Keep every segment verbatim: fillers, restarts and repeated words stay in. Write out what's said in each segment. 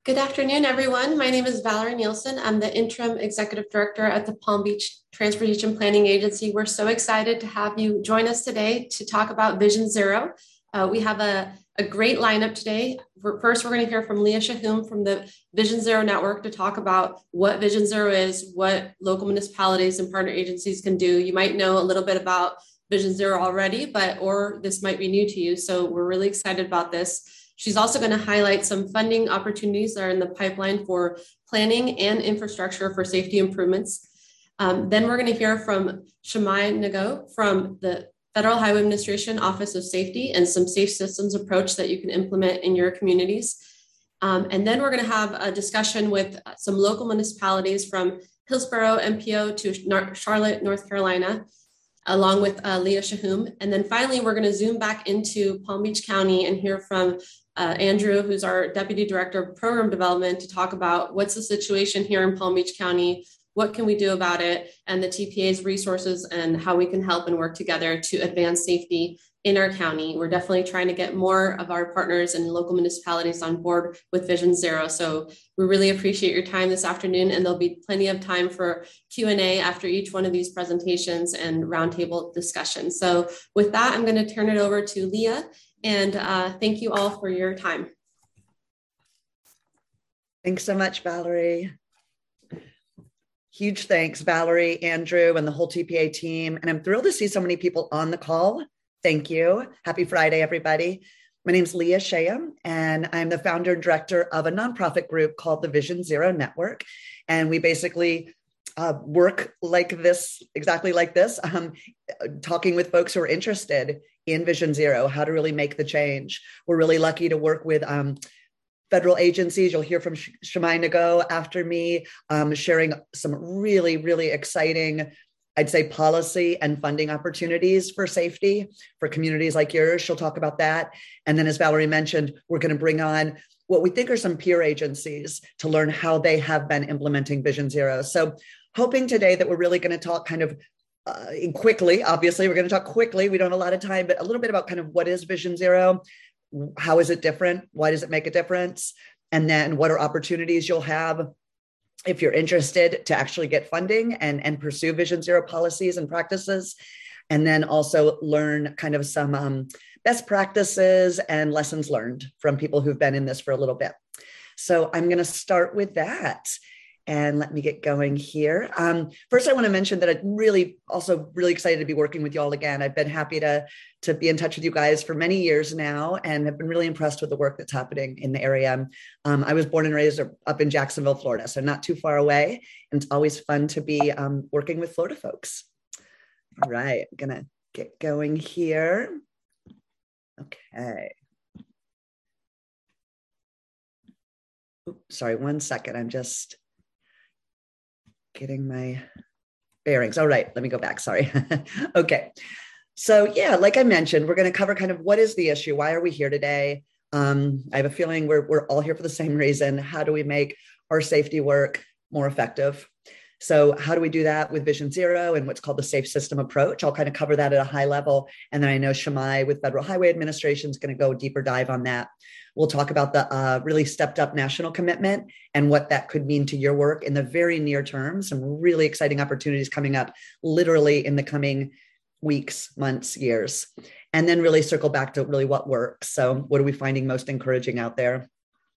Good afternoon, everyone. My name is Valerie Nielsen. I'm the Interim Executive Director at the Palm Beach Transportation Planning Agency. We're so excited to have you join us today to talk about Vision Zero. Uh, we have a, a great lineup today. First, we're going to hear from Leah Shahum from the Vision Zero Network to talk about what Vision Zero is, what local municipalities and partner agencies can do. You might know a little bit about Vision Zero already, but or this might be new to you. So we're really excited about this. She's also going to highlight some funding opportunities that are in the pipeline for planning and infrastructure for safety improvements. Um, then we're going to hear from Shamai Nago from the Federal Highway Administration Office of Safety and some safe systems approach that you can implement in your communities. Um, and then we're going to have a discussion with some local municipalities from Hillsborough M P O to Charlotte, North Carolina, along with uh, Leah Shahum. And then finally, we're going to zoom back into Palm Beach County and hear from uh, Andrew, who's our Deputy Director of Program Development, to talk about what's the situation here in Palm Beach County, what can we do about it, and the T P A's resources and how we can help and work together to advance safety in our county. We're definitely trying to get more of our partners and local municipalities on board with Vision Zero. So we really appreciate your time this afternoon, and there'll be plenty of time for Q and A after each one of these presentations and roundtable discussion. So with that, I'm going to turn it over to Leah, and uh, thank you all for your time. Thanks so much, Valerie. Huge thanks, Valerie, Andrew, and the whole T P A team. And I'm thrilled to see so many people on the call. Thank you. Happy Friday, everybody. My name is Leah Shahum, and I'm the founder and director of a nonprofit group called the Vision Zero Network. And we basically uh, work like this, exactly like this, um, talking with folks who are interested in Vision Zero, how to really make the change. We're really lucky to work with um, federal agencies. You'll hear from Shamai Nago after me, um, sharing some really, really exciting, I'd say, policy and funding opportunities for safety for communities like yours. She'll talk about that. And then, as Valerie mentioned, we're going to bring on what we think are some peer agencies to learn how they have been implementing Vision Zero. So hoping today that we're really going to talk kind of uh, quickly, obviously, we're going to talk quickly. We don't have a lot of time, but a little bit about kind of what is Vision Zero? How is it different? Why does it make a difference? And then what are opportunities you'll have if you're interested to actually get funding and, and pursue Vision Zero policies and practices? And then also learn kind of some um, best practices and lessons learned from people who've been in this for a little bit. So I'm going to start with that. And let me get going here. Um, first, I want to mention that I'm really also really excited to be working with you all again. I've been happy to, to be in touch with you guys for many years now, and have been really impressed with the work that's happening in the area. Um, I was born and raised up in Jacksonville, Florida, so not too far away. And it's always fun to be um, working with Florida folks. All right, I'm going to get going here. Okay. Oops, sorry, one second. I'm just getting my bearings. All right, let me go back. Sorry. Okay. So yeah, like I mentioned, we're going to cover kind of what is the issue? Why are we here today? Um, I have a feeling we're, we're all here for the same reason. How do we make our safety work more effective? So how do we do that with Vision Zero and what's called the safe system approach? I'll kind of cover that at a high level. And then I know Shamai with Federal Highway Administration is going to go deeper dive on that. We'll talk about the uh, really stepped up national commitment and what that could mean to your work in the very near term. Some really exciting opportunities coming up literally in the coming weeks, months, years. And then really circle back to really what works. So what are we finding most encouraging out there?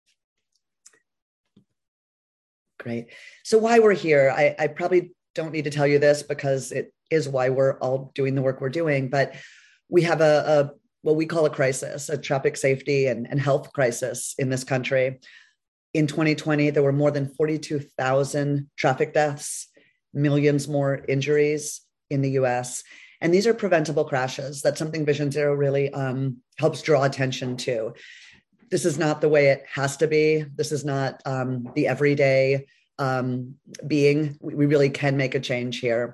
Great. So why we're here, I, I probably don't need to tell you this because it is why we're all doing the work we're doing, but we have a, a what we call a crisis, a traffic safety and, and health crisis in this country. In twenty twenty, there were more than forty-two thousand traffic deaths, millions more injuries in the U S. And these are preventable crashes. That's something Vision Zero really um, helps draw attention to. This is not the way it has to be. This is not um, the everyday um, being. We really can make a change here.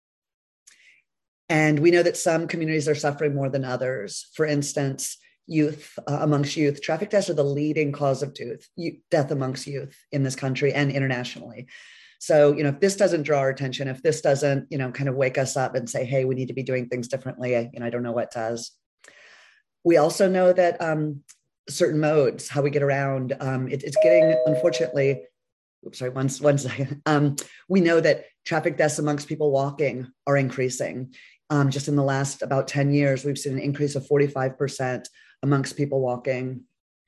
And we know that some communities are suffering more than others. For instance, youth, uh, amongst youth, traffic deaths are the leading cause of death, death amongst youth in this country and internationally. So, you know, if this doesn't draw our attention, if this doesn't, you know, kind of wake us up and say, hey, we need to be doing things differently, I, you know, I don't know what does. We also know that um, certain modes, how we get around. Um, it, it's getting, unfortunately, oops, sorry, one, one second. Um, we know that traffic deaths amongst people walking are increasing. Um, just in the last about ten years, we've seen an increase of forty-five percent amongst people walking.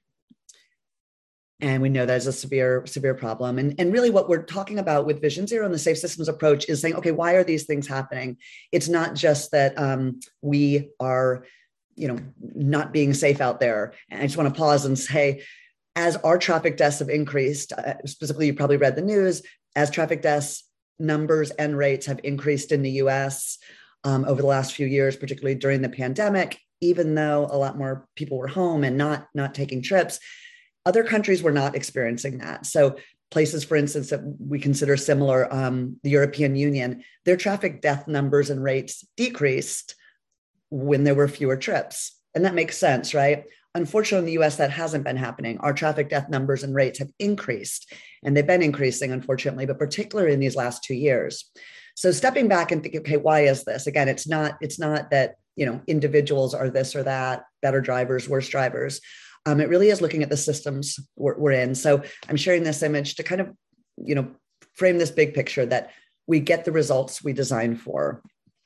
And we know that is a severe, severe problem. And, and really what we're talking about with Vision Zero and the Safe Systems approach is saying, okay, why are these things happening? It's not just that um, we are, you know, not being safe out there. And I just want to pause and say, as our traffic deaths have increased, uh, specifically, you probably read the news, as traffic deaths numbers and rates have increased in the U S um, over the last few years, particularly during the pandemic, even though a lot more people were home and not, not taking trips, other countries were not experiencing that. So places, for instance, that we consider similar, um, the European Union, their traffic death numbers and rates decreased when there were fewer trips. And that makes sense, right? Unfortunately, in the U S, that hasn't been happening. Our traffic death numbers and rates have increased, and they've been increasing, unfortunately, but particularly in these last two years. So stepping back and thinking, okay, why is this? Again, it's not, it's not that, you know, individuals are this or that, better drivers, worse drivers. Um, it really is looking at the systems we're, we're in. So I'm sharing this image to kind of, you know, frame this big picture that we get the results we design for.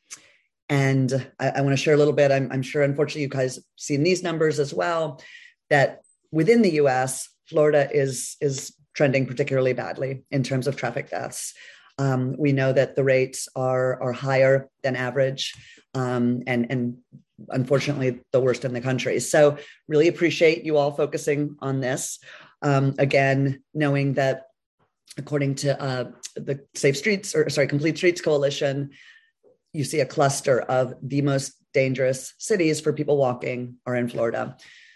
And I, I want to share a little bit. I'm, I'm sure, unfortunately, you guys have seen these numbers as well, that within the U S, Florida is, is trending particularly badly in terms of traffic deaths. Um, we know that the rates are, are higher than average, um, and, and unfortunately, the worst in the country. So really appreciate you all focusing on this. Um, again, knowing that according to uh, the Safe Streets, or sorry, Complete Streets Coalition, you see a cluster of the most dangerous cities for people walking are in Florida.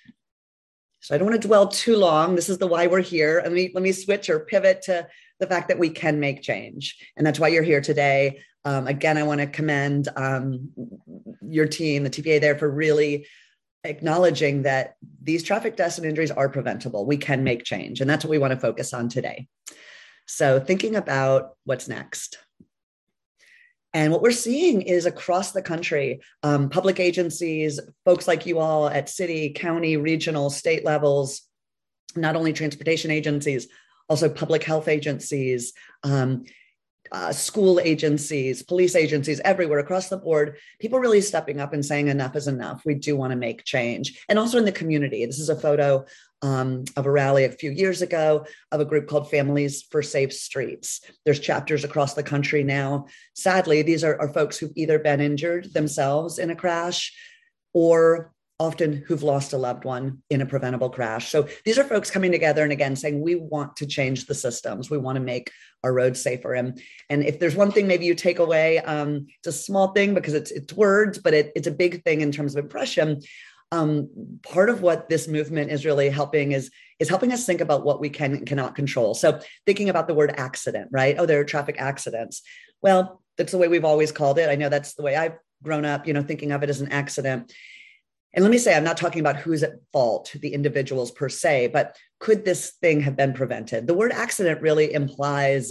So I don't want to dwell too long. This is the why we're here. Let me, let me switch or pivot to the fact that we can make change. And that's why you're here today. Um, again, I want to commend um, your team, the T P A there, for really acknowledging that these traffic deaths and injuries are preventable. We can make change. And that's what we want to focus on today. So thinking about what's next. And what we're seeing is across the country, um, public agencies, folks like you all at city, county, regional, state levels, not only transportation agencies, also public health agencies, um, uh, school agencies, police agencies, everywhere across the board, people really stepping up and saying enough is enough. We do want to make change. And also in the community. This is a photo um, of a rally a few years ago of a group called Families for Safe Streets. There's chapters across the country now. Sadly, these are, are folks who've either been injured themselves in a crash or often who've lost a loved one in a preventable crash. So these are folks coming together and again saying, we want to change the systems. We want to make our roads safer. And, and if there's one thing maybe you take away, um, it's a small thing because it's, it's words, but it, it's a big thing in terms of impression. Um, part of what this movement is really helping is, is helping us think about what we can and cannot control. So thinking about the word accident, right? Oh, there are traffic accidents. Well, that's the way we've always called it. I know that's the way I've grown up, you know, thinking of it as an accident. And let me say, I'm not talking about who's at fault, the individuals per se, but could this thing have been prevented? The word accident really implies,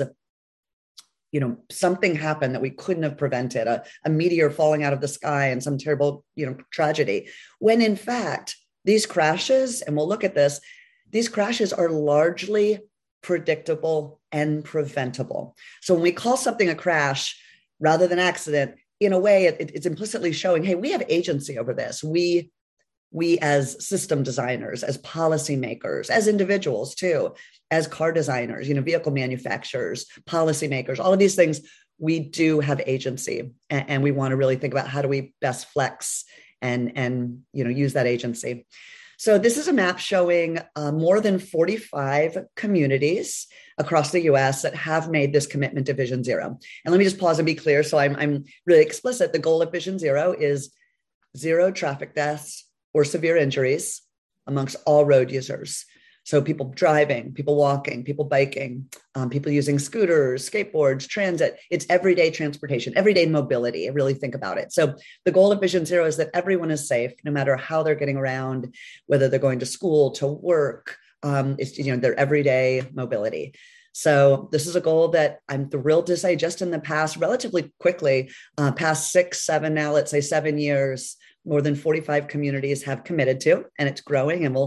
you know, something happened that we couldn't have prevented, a, a meteor falling out of the sky and some terrible, you know, tragedy. When in fact, these crashes, and we'll look at this, these crashes are largely predictable and preventable. So when we call something a crash rather than accident, in a way, it, it's implicitly showing, hey, we have agency over this. We, we as system designers, as policymakers, as individuals too, as car designers, you know, vehicle manufacturers, policymakers, all of these things, we do have agency. And, and we want to really think about how do we best flex and, and you know, use that agency. So this is a map showing uh, more than forty-five communities across the U S that have made this commitment to Vision Zero. And let me just pause and be clear. So I'm, I'm really explicit. The goal of Vision Zero is zero traffic deaths or severe injuries amongst all road users. So people driving, people walking, people biking, um, people using scooters, skateboards, transit. It's everyday transportation, everyday mobility. I really think about it. So the goal of Vision Zero is that everyone is safe, no matter how they're getting around, whether they're going to school, to work. Um, it's, you know, their everyday mobility. So this is a goal that I'm thrilled to say just in the past, relatively quickly, uh, past six, seven, now let's say seven years, more than forty-five communities have committed to, and it's growing. And we'll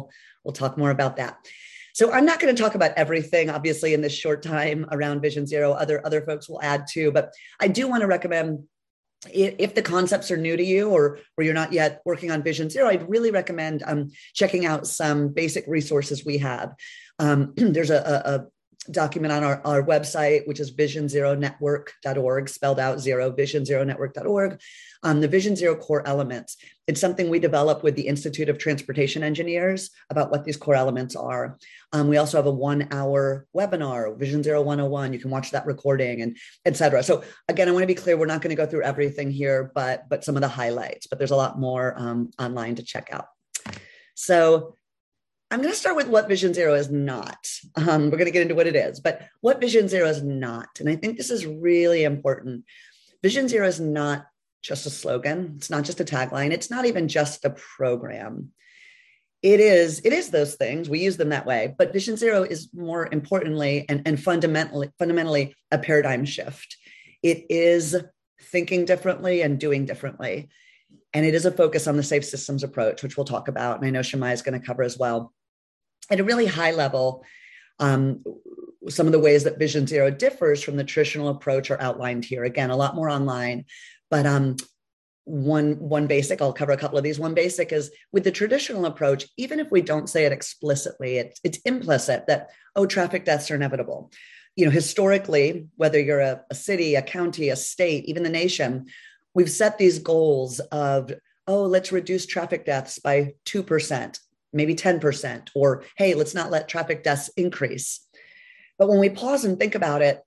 we'll talk more about that. So I'm not going to talk about everything, obviously, in this short time around Vision Zero. Other, other folks will add too, but I do want to recommend, if the concepts are new to you or, or you're not yet working on Vision Zero, I'd really recommend um, checking out some basic resources we have. Um, there's a, a, a document on our, our website, which is vision zero network dot org, spelled out zero, vision zero network dot org, um, the Vision Zero core elements. It's something we developed with the Institute of Transportation Engineers about what these core elements are. Um, we also have a one hour webinar, Vision Zero one oh one. You can watch that recording and et cetera. So again, I want to be clear, we're not going to go through everything here, but, but some of the highlights, but there's a lot more um, online to check out. So I'm going to start with what Vision Zero is not. Um, we're going to get into what it is, but what Vision Zero is not. And I think this is really important. Vision Zero is not just a slogan. It's not just a tagline. It's not even just a program. It is, it is those things. We use them that way, but Vision Zero is more importantly and, and fundamentally, fundamentally a paradigm shift. It is thinking differently and doing differently. And it is a focus on the safe systems approach, which we'll talk about. And I know Shemai is going to cover as well. At a really high level, um, some of the ways that Vision Zero differs from the traditional approach are outlined here. Again, a lot more online, but um, one, one basic, I'll cover a couple of these. One basic is with the traditional approach, even if we don't say it explicitly, it, it's implicit that, oh, traffic deaths are inevitable. You know, historically, whether you're a, a city, a county, a state, even the nation, we've set these goals of, oh, let's reduce traffic deaths by two percent, maybe ten percent, or hey, let's not let traffic deaths increase. But when we pause and think about it,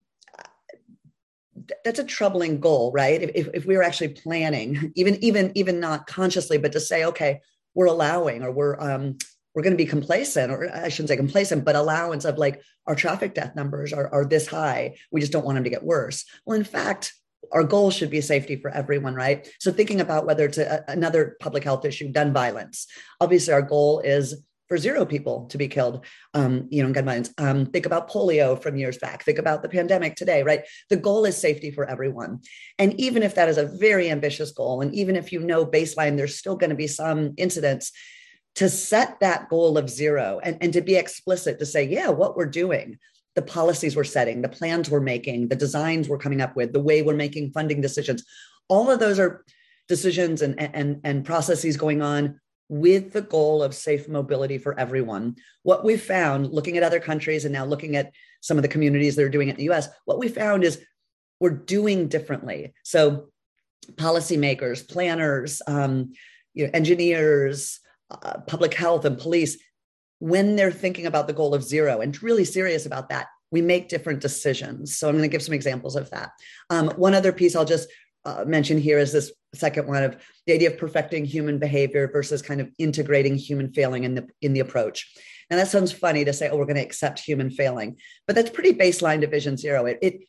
that's a troubling goal, right? If, if we were actually planning, even, even, even not consciously, but to say, okay, we're allowing, or we're, um, we're going to be complacent, or I shouldn't say complacent, but allowance of like our traffic death numbers are, are this high. We just don't want them to get worse. Well, in fact, our goal should be safety for everyone, right? So thinking about whether it's a, another public health issue, gun violence. Obviously, our goal is for zero people to be killed, um, you know, in gun violence. Um, think about polio from years back. Think about the pandemic today, right? The goal is safety for everyone. And even if that is a very ambitious goal, and even if you know baseline, there's still going to be some incidents, to set that goal of zero and, and to be explicit to say, yeah, what we're doing, the policies we're setting, the plans we're making, the designs we're coming up with, the way we're making funding decisions, all of those are decisions and, and, and processes going on with the goal of safe mobility for everyone. What we found, looking at other countries and now looking at some of the communities that are doing it in the U S, what we found is we're doing differently. So policymakers, planners, um, you know, engineers, uh, public health and police, when they're thinking about the goal of zero and really serious about that, we make different decisions. So I'm going to give some examples of that. Um, one other piece I'll just uh, mention here is this second one of the idea of perfecting human behavior versus kind of integrating human failing in the, in the approach. Now that sounds funny to say, oh, we're going to accept human failing, but that's pretty baseline to Vision Zero. It, it,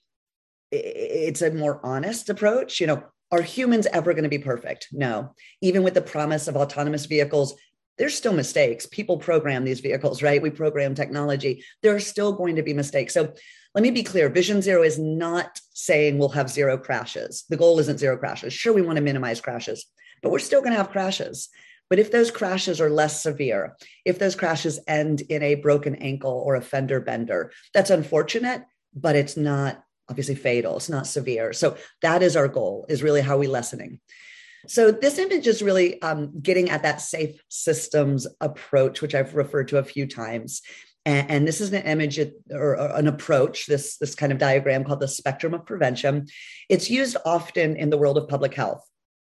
it's a more honest approach. You know, are humans ever going to be perfect? No. Even with the promise of autonomous vehicles, there's still mistakes. People program these vehicles, right? We program technology. There are still going to be mistakes. So let me be clear. Vision Zero is not saying we'll have zero crashes. The goal isn't zero crashes. Sure, we want to minimize crashes, but we're still going to have crashes. But if those crashes are less severe, if those crashes end in a broken ankle or a fender bender, that's unfortunate, but it's not obviously fatal. It's not severe. So that is our goal, is really how we lessening. So this image is really um, getting at that safe systems approach, which I've referred to a few times. And, and this is an image or, or an approach, this, this kind of diagram called the spectrum of prevention. It's used often in the world of public health.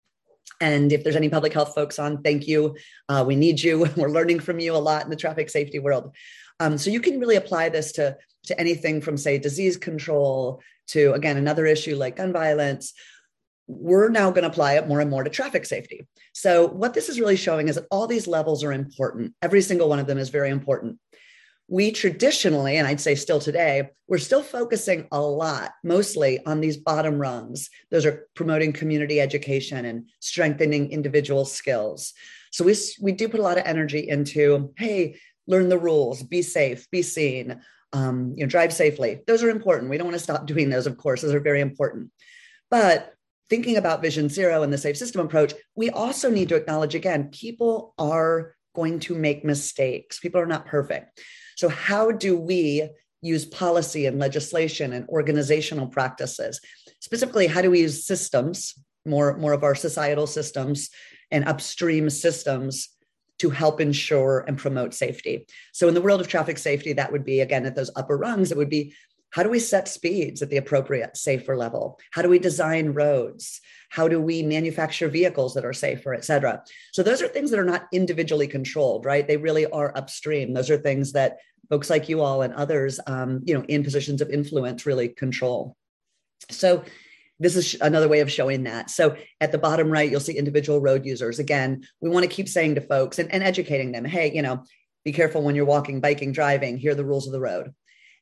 And if there's any public health folks on, thank you. Uh, we need you. We're learning from you a lot in the traffic safety world. Um, so you can really apply this to, to anything from, say, disease control to, again, another issue like gun violence. We're now going to apply it more and more to traffic safety. So what this is really showing is that all these levels are important. Every single one of them is very important. We traditionally, and I'd say still today, we're still focusing a lot, mostly on these bottom rungs. Those are promoting community education and strengthening individual skills. So we, we do put a lot of energy into, hey, learn the rules, be safe, be seen, um, you know, drive safely. Those are important. We don't want to stop doing those, of course. Those are very important. But thinking about Vision Zero and the safe system approach, we also need to acknowledge, again, people are going to make mistakes. People are not perfect. So how do we use policy and legislation and organizational practices? Specifically, how do we use systems, more, more of our societal systems and upstream systems to help ensure and promote safety? So in the world of traffic safety, that would be, again, at those upper rungs, it would be, how do we set speeds at the appropriate safer level? How do we design roads? How do we manufacture vehicles that are safer, et cetera? So those are things that are not individually controlled, right? They really are upstream. Those are things that folks like you all and others, um, you know, in positions of influence really control. So this is another way of showing that. So at the bottom right, you'll see individual road users. Again, we want to keep saying to folks and, and educating them, hey, you know, be careful when you're walking, biking, driving. Here are the rules of the road.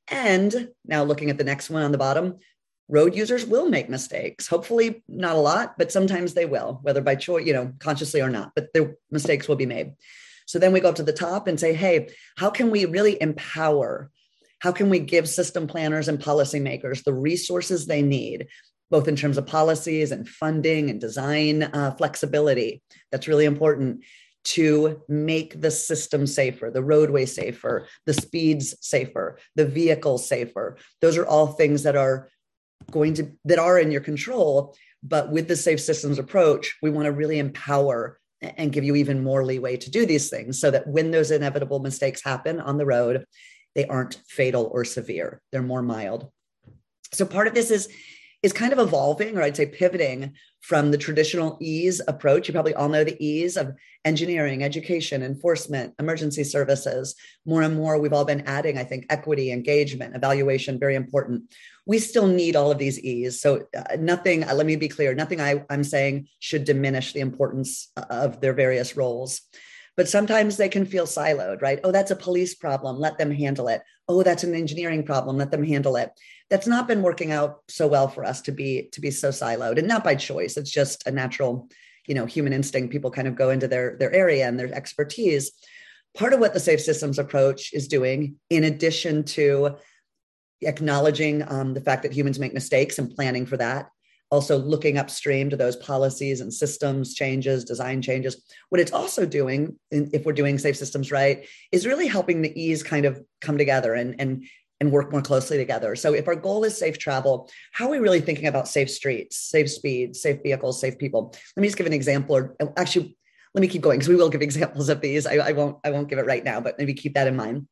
And now looking at the next one on the bottom, road users will make mistakes. Hopefully not a lot, but sometimes they will, whether by choice, you know, consciously or not, but their mistakes will be made. So then we go up to the top and say, hey, how can we really empower? How can we give system planners and policymakers the resources they need, both in terms of policies and funding and design uh, flexibility? That's really important to make the system safer, the roadway safer, the speeds safer, the vehicles safer. Those are all things that are going to, that are in your control. But with the safe systems approach, we want to really empower and give you even more leeway to do these things so that when those inevitable mistakes happen on the road, they aren't fatal or severe. They're more mild. So part of this is is kind of evolving, or I'd say pivoting from the traditional ease approach. You probably all know the ease of engineering, education, enforcement, emergency services. More and more, we've all been adding, I think, equity, engagement, evaluation, very important. We still need all of these E's. So uh, nothing, uh, let me be clear, nothing I, I'm saying should diminish the importance of their various roles. But sometimes they can feel siloed, right? Oh, that's a police problem. Let them handle it. Oh, that's an engineering problem. Let them handle it. That's not been working out so well for us to be to be so siloed, and not by choice. It's just a natural, you know, human instinct. People kind of go into their, their area and their expertise. Part of what the Safe Systems approach is doing, in addition to acknowledging um, the fact that humans make mistakes and planning for that, also looking upstream to those policies and systems changes, design changes. What it's also doing, if we're doing safe systems right, is really helping the E's kind of come together and, and, and work more closely together. So if our goal is safe travel, how are we really thinking about safe streets, safe speeds, safe vehicles, safe people? Let me just give an example, or actually, let me keep going because we will give examples of these. I, I won't I won't give it right now, but maybe keep that in mind.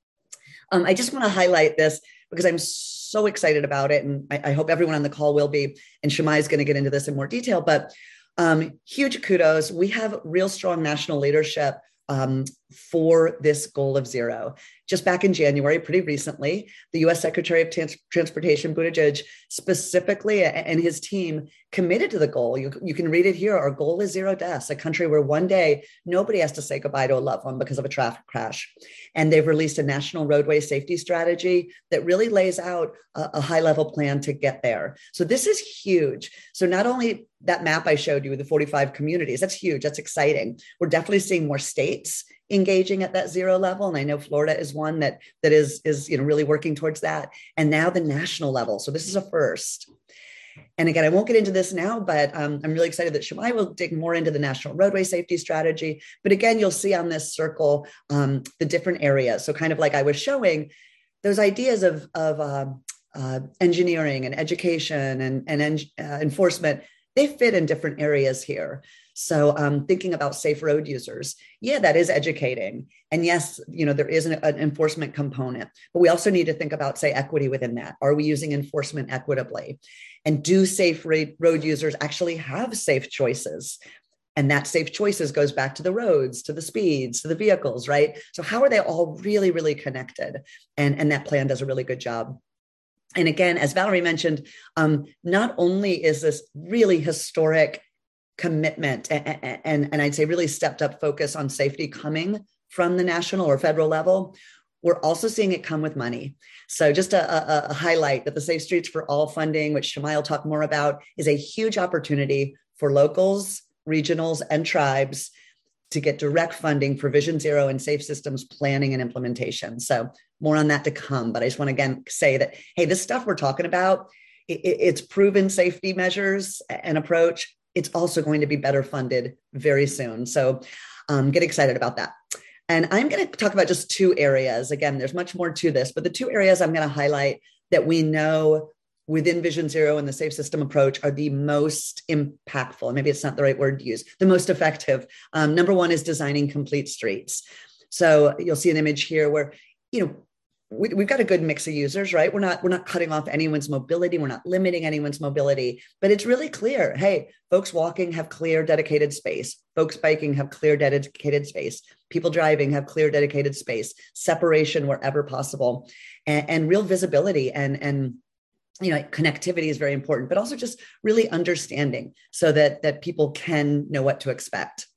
Um, I just want to highlight this because I'm so excited about it. And I, I hope everyone on the call will be, and Shimai is going to get into this in more detail, but um, huge kudos. We have real strong national leadership um, for this goal of zero. Just back in January, pretty recently, the U S Secretary of Trans- Transportation, Buttigieg, specifically, and his team committed to the goal. You, you can read it here. Our goal is zero deaths, a country where one day nobody has to say goodbye to a loved one because of a traffic crash. And they've released a national roadway safety strategy that really lays out a, a high-level plan to get there. So this is huge. So not only that map I showed you, the forty-five communities, that's huge. That's exciting. We're definitely seeing more states engaging at that zero level. And I know Florida is one that, that is, is you know, really working towards that. And now the national level. So this is a first. And again, I won't get into this now, but um, I'm really excited that Shimai will dig more into the national roadway safety strategy. But again, you'll see on this circle um, the different areas. So kind of like I was showing, those ideas of, of uh, uh, engineering and education and, and en- uh, enforcement, they fit in different areas here. So um, thinking about safe road users, yeah, that is educating. And yes, you know, there is an, an enforcement component, but we also need to think about, say, equity within that. Are we using enforcement equitably? And do safe road users actually have safe choices? And that safe choices goes back to the roads, to the speeds, to the vehicles, right? So how are they all really, really connected? And, and that plan does a really good job. And again, as Valerie mentioned, um, not only is this really historic commitment and, and, and I'd say really stepped up focus on safety coming from the national or federal level, we're also seeing it come with money. So just a, a, a highlight that the Safe Streets for All funding, which Shimai will talk more about, is a huge opportunity for locals, regionals, and tribes to get direct funding for Vision Zero and safe systems planning and implementation. So more on that to come. But I just want to again say that, hey, this stuff we're talking about, it, it's proven safety measures and approach. It's also going to be better funded very soon. So um, get excited about that. And I'm going to talk about just two areas. Again, there's much more to this, but the two areas I'm going to highlight that we know within Vision Zero and the Safe System approach are the most impactful. Maybe it's not the right word to use, the most effective. Um, number one is designing complete streets. So you'll see an image here where, you know, we, we've got a good mix of users, right? We're not, we're not cutting off anyone's mobility. We're not limiting anyone's mobility, but it's really clear. Hey, folks walking have clear dedicated space. Folks biking have clear dedicated space. People driving have clear dedicated space, separation wherever possible, and, and real visibility and, and, you know, connectivity is very important, but also just really understanding so that, that people can know what to expect.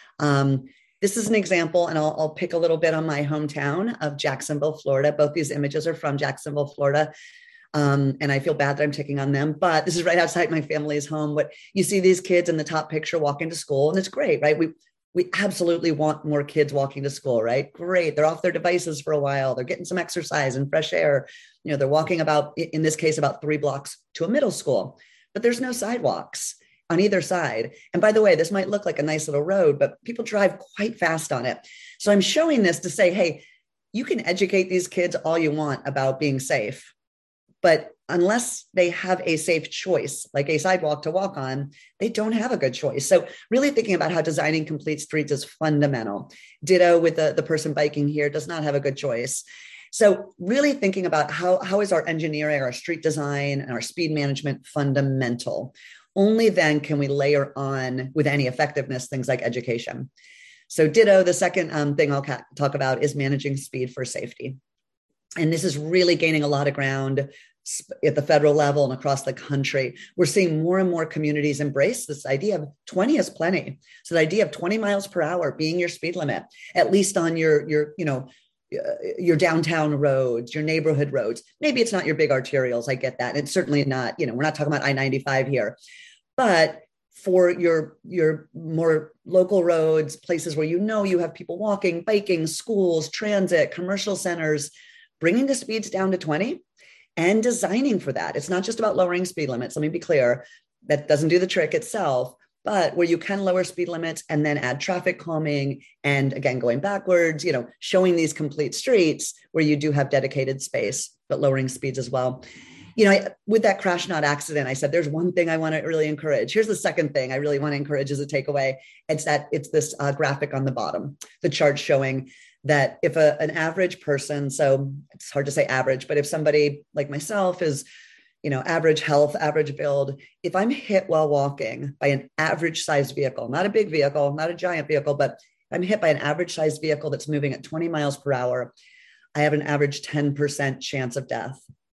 Um, This is an example, and I'll, I'll pick a little bit on my hometown of Jacksonville, Florida. Both these images are from Jacksonville, Florida. Um, and I feel bad that I'm taking on them, but this is right outside my family's home. What you see these kids in the top picture walking to school, and it's great, right? We we absolutely want more kids walking to school, right? Great. They're off their devices for a while. They're getting some exercise and fresh air. You know, they're walking about, in this case, about three blocks to a middle school, but there's no sidewalks on either side. And by the way, this might look like a nice little road, but people drive quite fast on it. So I'm showing this to say, hey, you can educate these kids all you want about being safe, but unless they have a safe choice, like a sidewalk to walk on, they don't have a good choice. So really thinking about how designing complete streets is fundamental. Ditto with the, the person biking here does not have a good choice. So really thinking about how, how is our engineering, our street design, and our speed management fundamental. Only then can we layer on with any effectiveness things like education. So ditto, the second um, thing I'll ca- talk about is managing speed for safety. And this is really gaining a lot of ground at the federal level and across the country. We're seeing more and more communities embrace this idea of twenty is plenty. So the idea of twenty miles per hour being your speed limit, at least on your, your, you know, your downtown roads, your neighborhood roads. Maybe it's not your big arterials. I get that. And it's certainly not, you know, we're not talking about I ninety-five here, but for your, your more local roads, places where you know you have people walking, biking, schools, transit, commercial centers, bringing the speeds down to twenty and designing for that. It's not just about lowering speed limits. Let me be clear. That doesn't do the trick itself, but where you can lower speed limits and then add traffic calming and again, going backwards, you know, showing these complete streets where you do have dedicated space, but lowering speeds as well. You know, with that crash, not accident, I said, there's one thing I want to really encourage. Here's the second thing I really want to encourage as a takeaway. It's that it's this uh, graphic on the bottom, the chart showing that if a, an average person, so it's hard to say average, but if somebody like myself is, you know, average health, average build, if I'm hit while walking by an average sized vehicle, not a big vehicle, not a giant vehicle, but I'm hit by an average sized vehicle that's moving at twenty miles per hour, I have an average ten percent chance of death.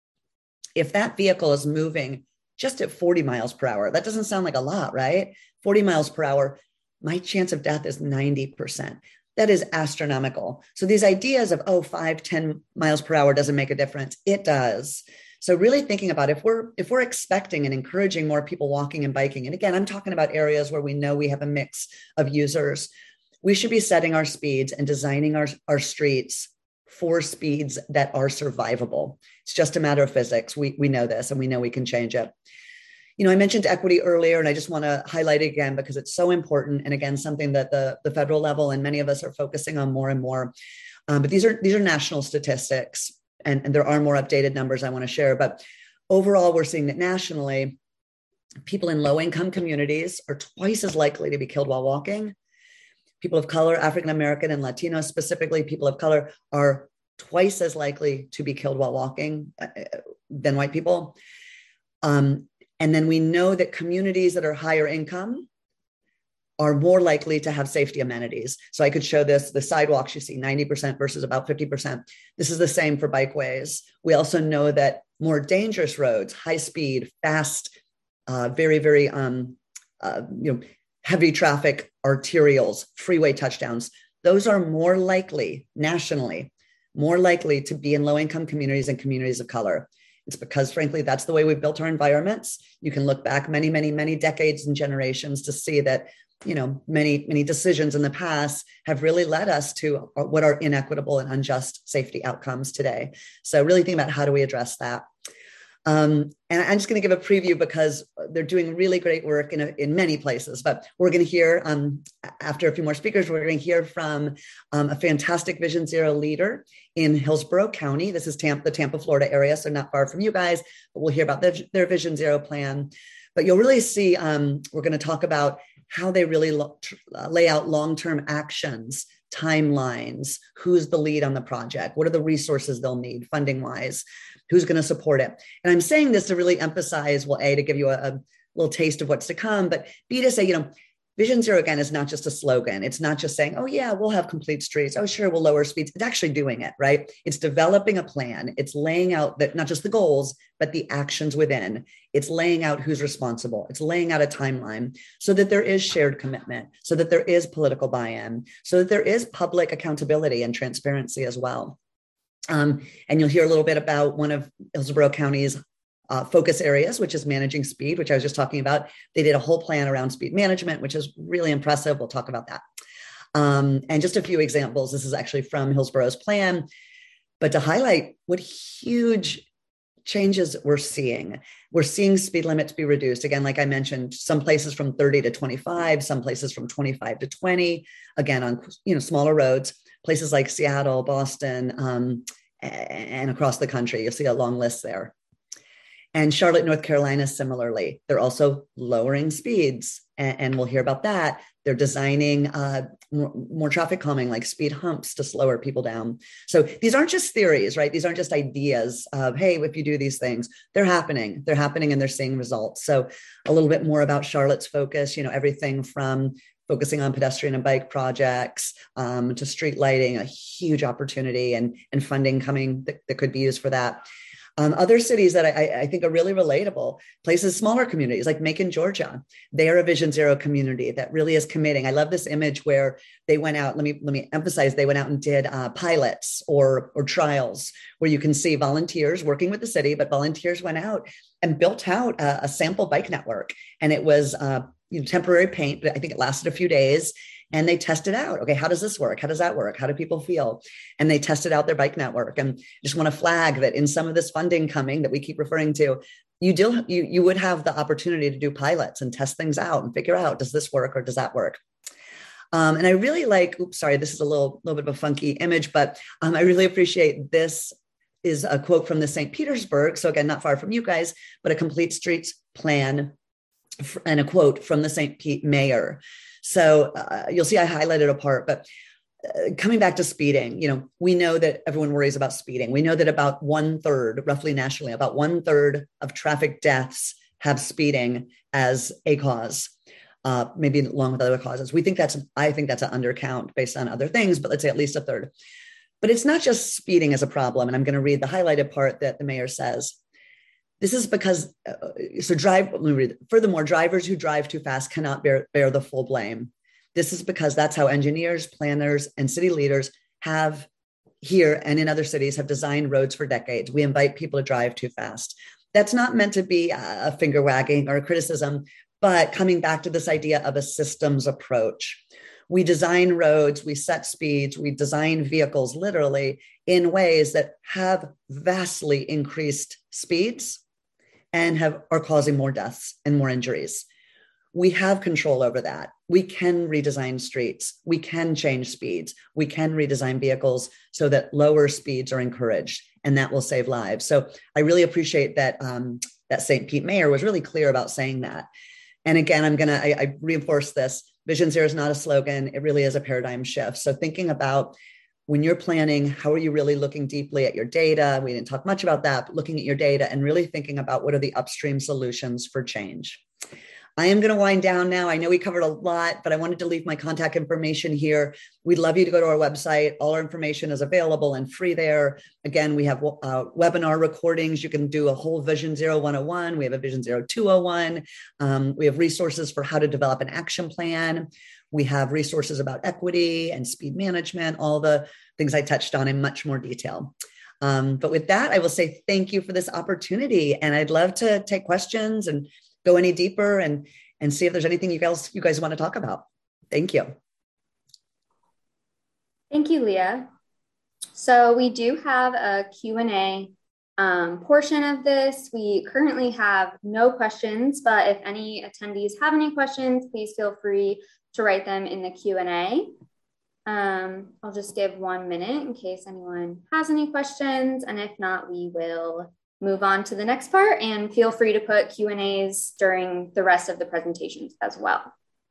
If that vehicle is moving just at forty miles per hour, that doesn't sound like a lot, right? forty miles per hour, my chance of death is ninety percent. That is astronomical. So these ideas of, oh, five, ten miles per hour doesn't make a difference. It does. So really thinking about if we're, if we're expecting and encouraging more people walking and biking, and again, I'm talking about areas where we know we have a mix of users, we should be setting our speeds and designing our, our streets for speeds that are survivable. It's just a matter of physics. We, we know this and we know we can change it. You know, I mentioned equity earlier, and I just want to highlight it again because it's so important. And again, something that the, the federal level and many of us are focusing on more and more. Um, but these are these are national statistics, and, and there are more updated numbers I want to share. But overall, we're seeing that nationally, people in low-income communities are twice as likely to be killed while walking. People of color, African American and Latino specifically, people of color are twice as likely to be killed while walking than white people. Um, And then we know that communities that are higher income are more likely to have safety amenities. So I could show this, the sidewalks you see ninety percent versus about fifty percent. This is the same for bikeways. We also know that more dangerous roads, high speed, fast, uh, very, very um, uh, you know, heavy traffic arterials, freeway touchdowns, those are more likely nationally, more likely to be in low income communities and communities of color. It's because, frankly, that's the way we've built our environments. You can look back many, many, many decades and generations to see that, you know, many, many decisions in the past have really led us to what are inequitable and unjust safety outcomes today. So really think about how do we address that. Um, and I'm just going to give a preview because they're doing really great work in, a, in many places. But we're going to hear, um, after a few more speakers, we're going to hear from um, a fantastic Vision Zero leader in Hillsborough County. This is Tampa, the Tampa, Florida area, so not far from you guys, but we'll hear about the, their Vision Zero plan. But you'll really see, um, we're going to talk about how they really lo- lay out long-term actions, timelines, who's the lead on the project, what are the resources they'll need funding-wise, who's going to support it. And I'm saying this to really emphasize, well, A, to give you a, a little taste of what's to come, but B, to say, you know, Vision Zero, again, is not just a slogan. It's not just saying, oh, yeah, we'll have complete streets. Oh, sure, we'll lower speeds. It's actually doing it, right? It's developing a plan. It's laying out that not just the goals, but the actions within. It's laying out who's responsible. It's laying out a timeline so that there is shared commitment, so that there is political buy-in, so that there is public accountability and transparency as well. Um, and you'll hear a little bit about one of Hillsborough County's Uh, focus areas, which is managing speed, which I was just talking about. They did a whole plan around speed management, which is really impressive. We'll talk about that. Um, and just a few examples. This is actually from Hillsborough's plan, but to highlight what huge changes we're seeing. We're seeing speed limits be reduced. Again, like I mentioned, some places from thirty to twenty-five, some places from twenty-five to twenty, again, on you know smaller roads, places like Seattle, Boston, um, and across the country. You'll see a long list there. And Charlotte, North Carolina, similarly, they're also lowering speeds, and, and we'll hear about that. They're designing uh, more, more traffic calming, like speed humps to slower people down. So these aren't just theories, right? These aren't just ideas of, hey, if you do these things, they're happening. They're happening and they're seeing results. So a little bit more about Charlotte's focus, you know, everything from focusing on pedestrian and bike projects um, to street lighting, a huge opportunity and, and funding coming that, that could be used for that. Um, other cities that I, I think are really relatable, places, smaller communities like Macon, Georgia, they are a Vision Zero community that really is committing. I love this image where they went out, let me let me emphasize, they went out and did uh, pilots or, or trials where you can see volunteers working with the city, but volunteers went out and built out a, a sample bike network. And it was uh, you know, temporary paint, but I think it lasted a few days. And they tested out, okay, how does this work? How does that work? How do people feel? And they tested out their bike network. And just want to flag that in some of this funding coming that we keep referring to, you do you you would have the opportunity to do pilots and test things out and figure out, does this work or does that work? Um, and I really like, oops, sorry, this is a little, little bit of a funky image, but um, I really appreciate this is a quote from the Saint Petersburg. So again, not far from you guys, but a complete streets plan and a quote from the Saint Pete mayor. So uh, you'll see I highlighted a part, but uh, coming back to speeding, you know, we know that everyone worries about speeding. We know that about one third, roughly nationally, about one third of traffic deaths have speeding as a cause, uh, maybe along with other causes. We think that's, I think that's an undercount based on other things, but let's say at least a third. But it's not just speeding as a problem. And I'm going to read the highlighted part that the mayor says. This is because, uh, so drive, let me read it. Furthermore, drivers who drive too fast cannot bear, bear the full blame. This is because that's how engineers, planners, and city leaders have here and in other cities have designed roads for decades. We invite people to drive too fast. That's not meant to be a finger wagging or a criticism, but coming back to this idea of a systems approach. We design roads, we set speeds, we design vehicles literally in ways that have vastly increased speeds and have are causing more deaths and more injuries. We have control over that. We can redesign streets. We can change speeds. We can redesign vehicles so that lower speeds are encouraged, and that will save lives. So I really appreciate that um, that Saint Pete mayor was really clear about saying that. And again, I'm gonna I, I reinforce this. Vision Zero is not a slogan. It really is a paradigm shift. So thinking about when you're planning, how are you really looking deeply at your data? We didn't talk much about that, but looking at your data and really thinking about what are the upstream solutions for change. I am going to wind down now. I know we covered a lot, but I wanted to leave my contact information here. We'd love you to go to our website. All our information is available and free there. Again, we have uh, webinar recordings. You can do a whole Vision Zero one oh one. We have a Vision Zero two oh one. Um, we have resources for how to develop an action plan. We have resources about equity and speed management, all the things I touched on in much more detail. Um, but with that, I will say thank you for this opportunity. And I'd love to take questions and go any deeper and, and see if there's anything you guys, you guys want to talk about. Thank you. Thank you, Leah. So we do have a Q and A um, portion of this. We currently have no questions, but if any attendees have any questions, please feel free to write them in the Q and A. Um, I'll just give one minute in case anyone has any questions, and if not, we will move on to the next part, and feel free to put Q and A's during the rest of the presentations as well.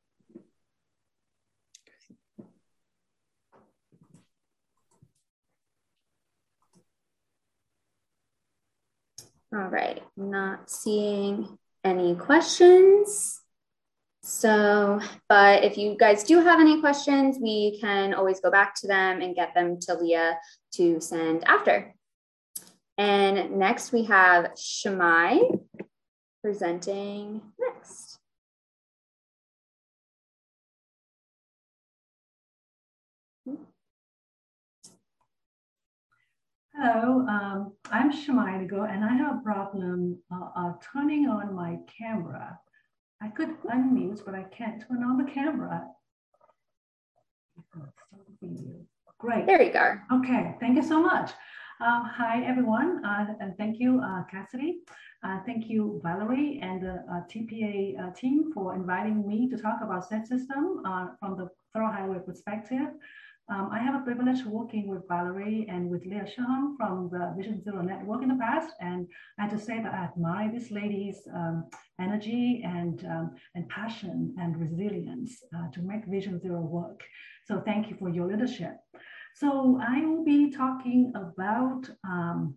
All right, not seeing any questions. So, but if you guys do have any questions, we can always go back to them and get them to Leah to send after. And next we have Shamai presenting next. Hello, um, I'm Shamai Nago, and I have a problem uh, uh, turning on my camera. I could unmute, but I can't turn on the camera. Great. There you go. Okay, thank you so much. Uh, hi, everyone, uh, and thank you, uh, Cassidy. Uh, thank you, Valerie, and the uh, T P A uh, team for inviting me to talk about S E T system uh, from the Federal Highway perspective. Um, I have a privilege working with Valerie and with Leah Shaham from the Vision Zero Network in the past, and I have to say that I admire this lady's um, energy and, um, and passion and resilience uh, to make Vision Zero work. So thank you for your leadership. So I will be talking about um,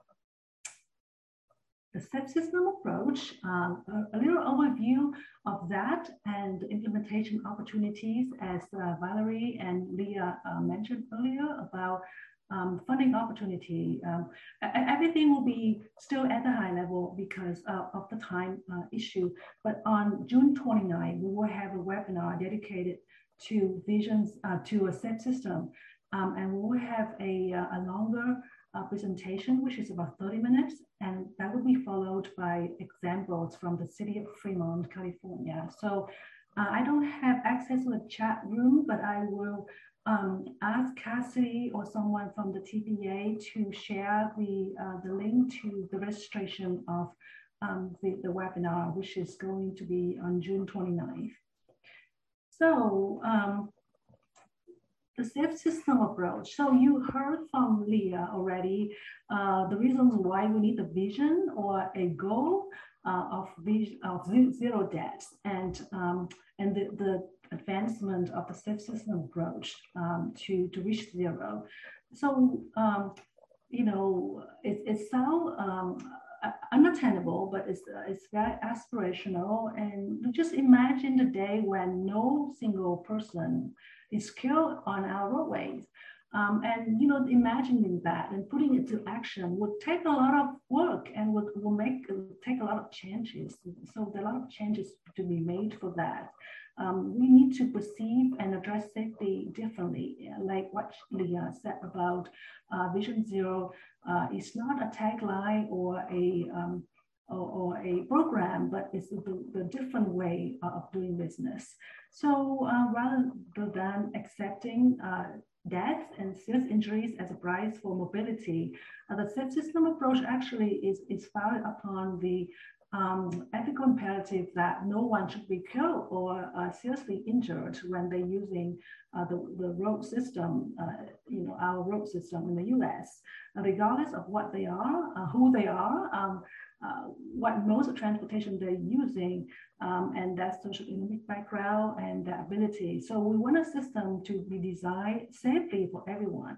the S E T system approach, um, a, a little overview of that and implementation opportunities, as uh, Valerie and Leah uh, mentioned earlier about um, funding opportunity. Um, everything will be still at the high level because uh, of the time uh, issue, but on June twenty-ninth, we will have a webinar dedicated to visions, uh, to a S E T system, um, and we will have a, a longer Uh, presentation, which is about thirty minutes, and that will be followed by examples from the city of Fremont, California. So uh, I don't have access to the chat room, but I will um, ask Cassidy or someone from the T P A to share the, uh, the link to the registration of um, the, the webinar, which is going to be on June twenty-ninth. So um, the S E T system approach. So you heard from Leah already uh, the reasons why we need a vision or a goal uh, of, vision, of zero deaths and, um, and the, the advancement of the S E T system approach um, to, to reach zero. So, um, you know, it, it sounds um, unattainable, but it's, uh, it's very aspirational. And just imagine the day when no single person is killed on our roadways. Um, and, you know, imagining that and putting it to action would take a lot of work and would, will make, take a lot of changes. So there are a lot of changes to be made for that. Um, we need to perceive and address safety differently, like what Leah said about uh, Vision Zero. Uh, it's not a tagline or a, um, or, or a program, but it's the, the different way of doing business. So uh, rather than accepting uh, death and serious injuries as a price for mobility, uh, the S E T system approach actually is, is founded upon the um, ethical imperative that no one should be killed or uh, seriously injured when they're using uh, the, the road system, uh, you know, our road system in the U S, uh, regardless of what they are, uh, who they are, um, Uh, what modes of transportation they're using, um, and that socioeconomic background and their ability. So we want a system to be designed safely for everyone.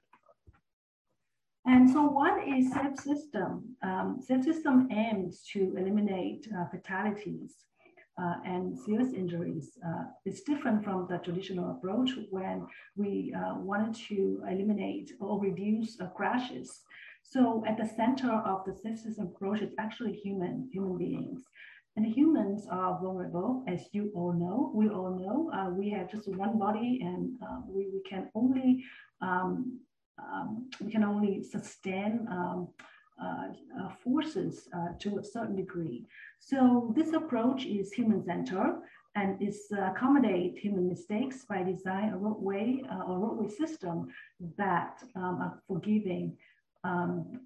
And so what is S A F system? Um, S A F system aims to eliminate uh, fatalities uh, and serious injuries. Uh, it's different from the traditional approach when we uh, wanted to eliminate or reduce uh, crashes. So at the center of the S A F system approach is actually human, human beings. And humans are vulnerable, as you all know. We all know uh, we have just one body, and uh, we, we can only um, um, we can only sustain um, uh, uh, forces uh, to a certain degree. So this approach is human-centered and is uh, accommodate human mistakes by design a roadway uh, or roadway system that um, are forgiving. Um, uh,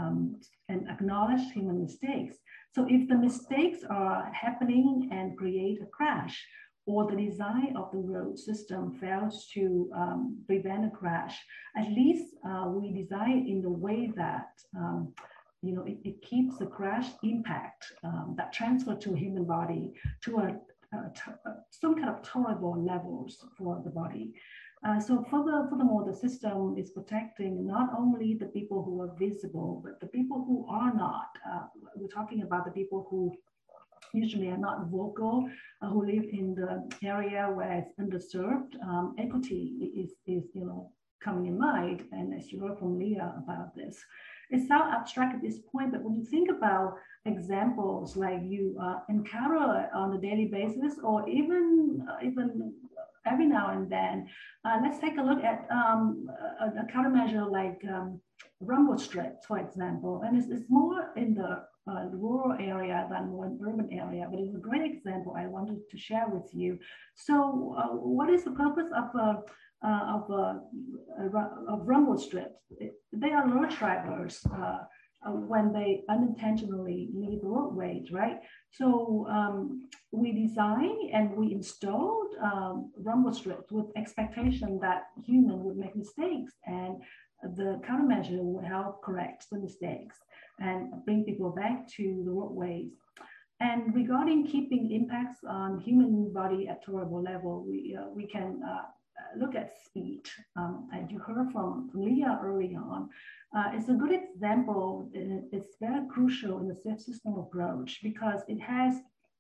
um, and acknowledge human mistakes. So if the mistakes are happening and create a crash, or the design of the road system fails to um, prevent a crash, at least uh, we design in the way that um, you know, it, it keeps the crash impact um, that transfer to human body to a, a, a some kind of tolerable levels for the body. Uh, so further, furthermore, the system is protecting not only the people who are visible, but the people who are not. Uh, we're talking about the people who usually are not vocal, uh, who live in the area where it's underserved. Um, equity is, is, you know, coming in mind. And as you heard from Leah about this, it sounds abstract at this point, but when you think about examples like you uh, encounter on a daily basis, or even, uh, even every now and then, uh, let's take a look at um, a, a countermeasure like um, rumble strips, for example. And it's, it's more in the uh, rural area than one urban area, but it's a great example I wanted to share with you. So uh, what is the purpose of uh, Uh, of, uh, uh, of rumble strips? They are road drivers uh, uh, when they unintentionally leave roadways, right? So um, we designed and we installed um, rumble strips with expectation that humans would make mistakes, and the countermeasure will help correct the mistakes and bring people back to the roadways. And regarding keeping impacts on human body at tolerable level, we, uh, we can uh, look at speed. Um, and you heard from Leah early on. Uh, it's a good example. It's very crucial in the safe system approach because it has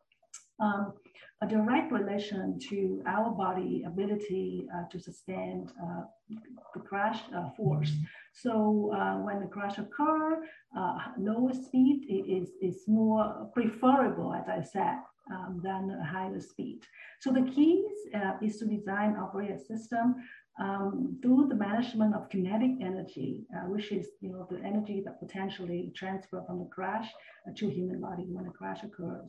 um, a direct relation to our body ability uh, to sustain uh, the crash uh, force. So uh, when the crash occurs, uh, lower speed is, is more preferable, as I said, um, than a higher speed. So the keys uh, is to design, operate a system um, through the management of kinetic energy, uh, which is, you know, the energy that potentially transfer from the crash uh, to human body when a crash occurs.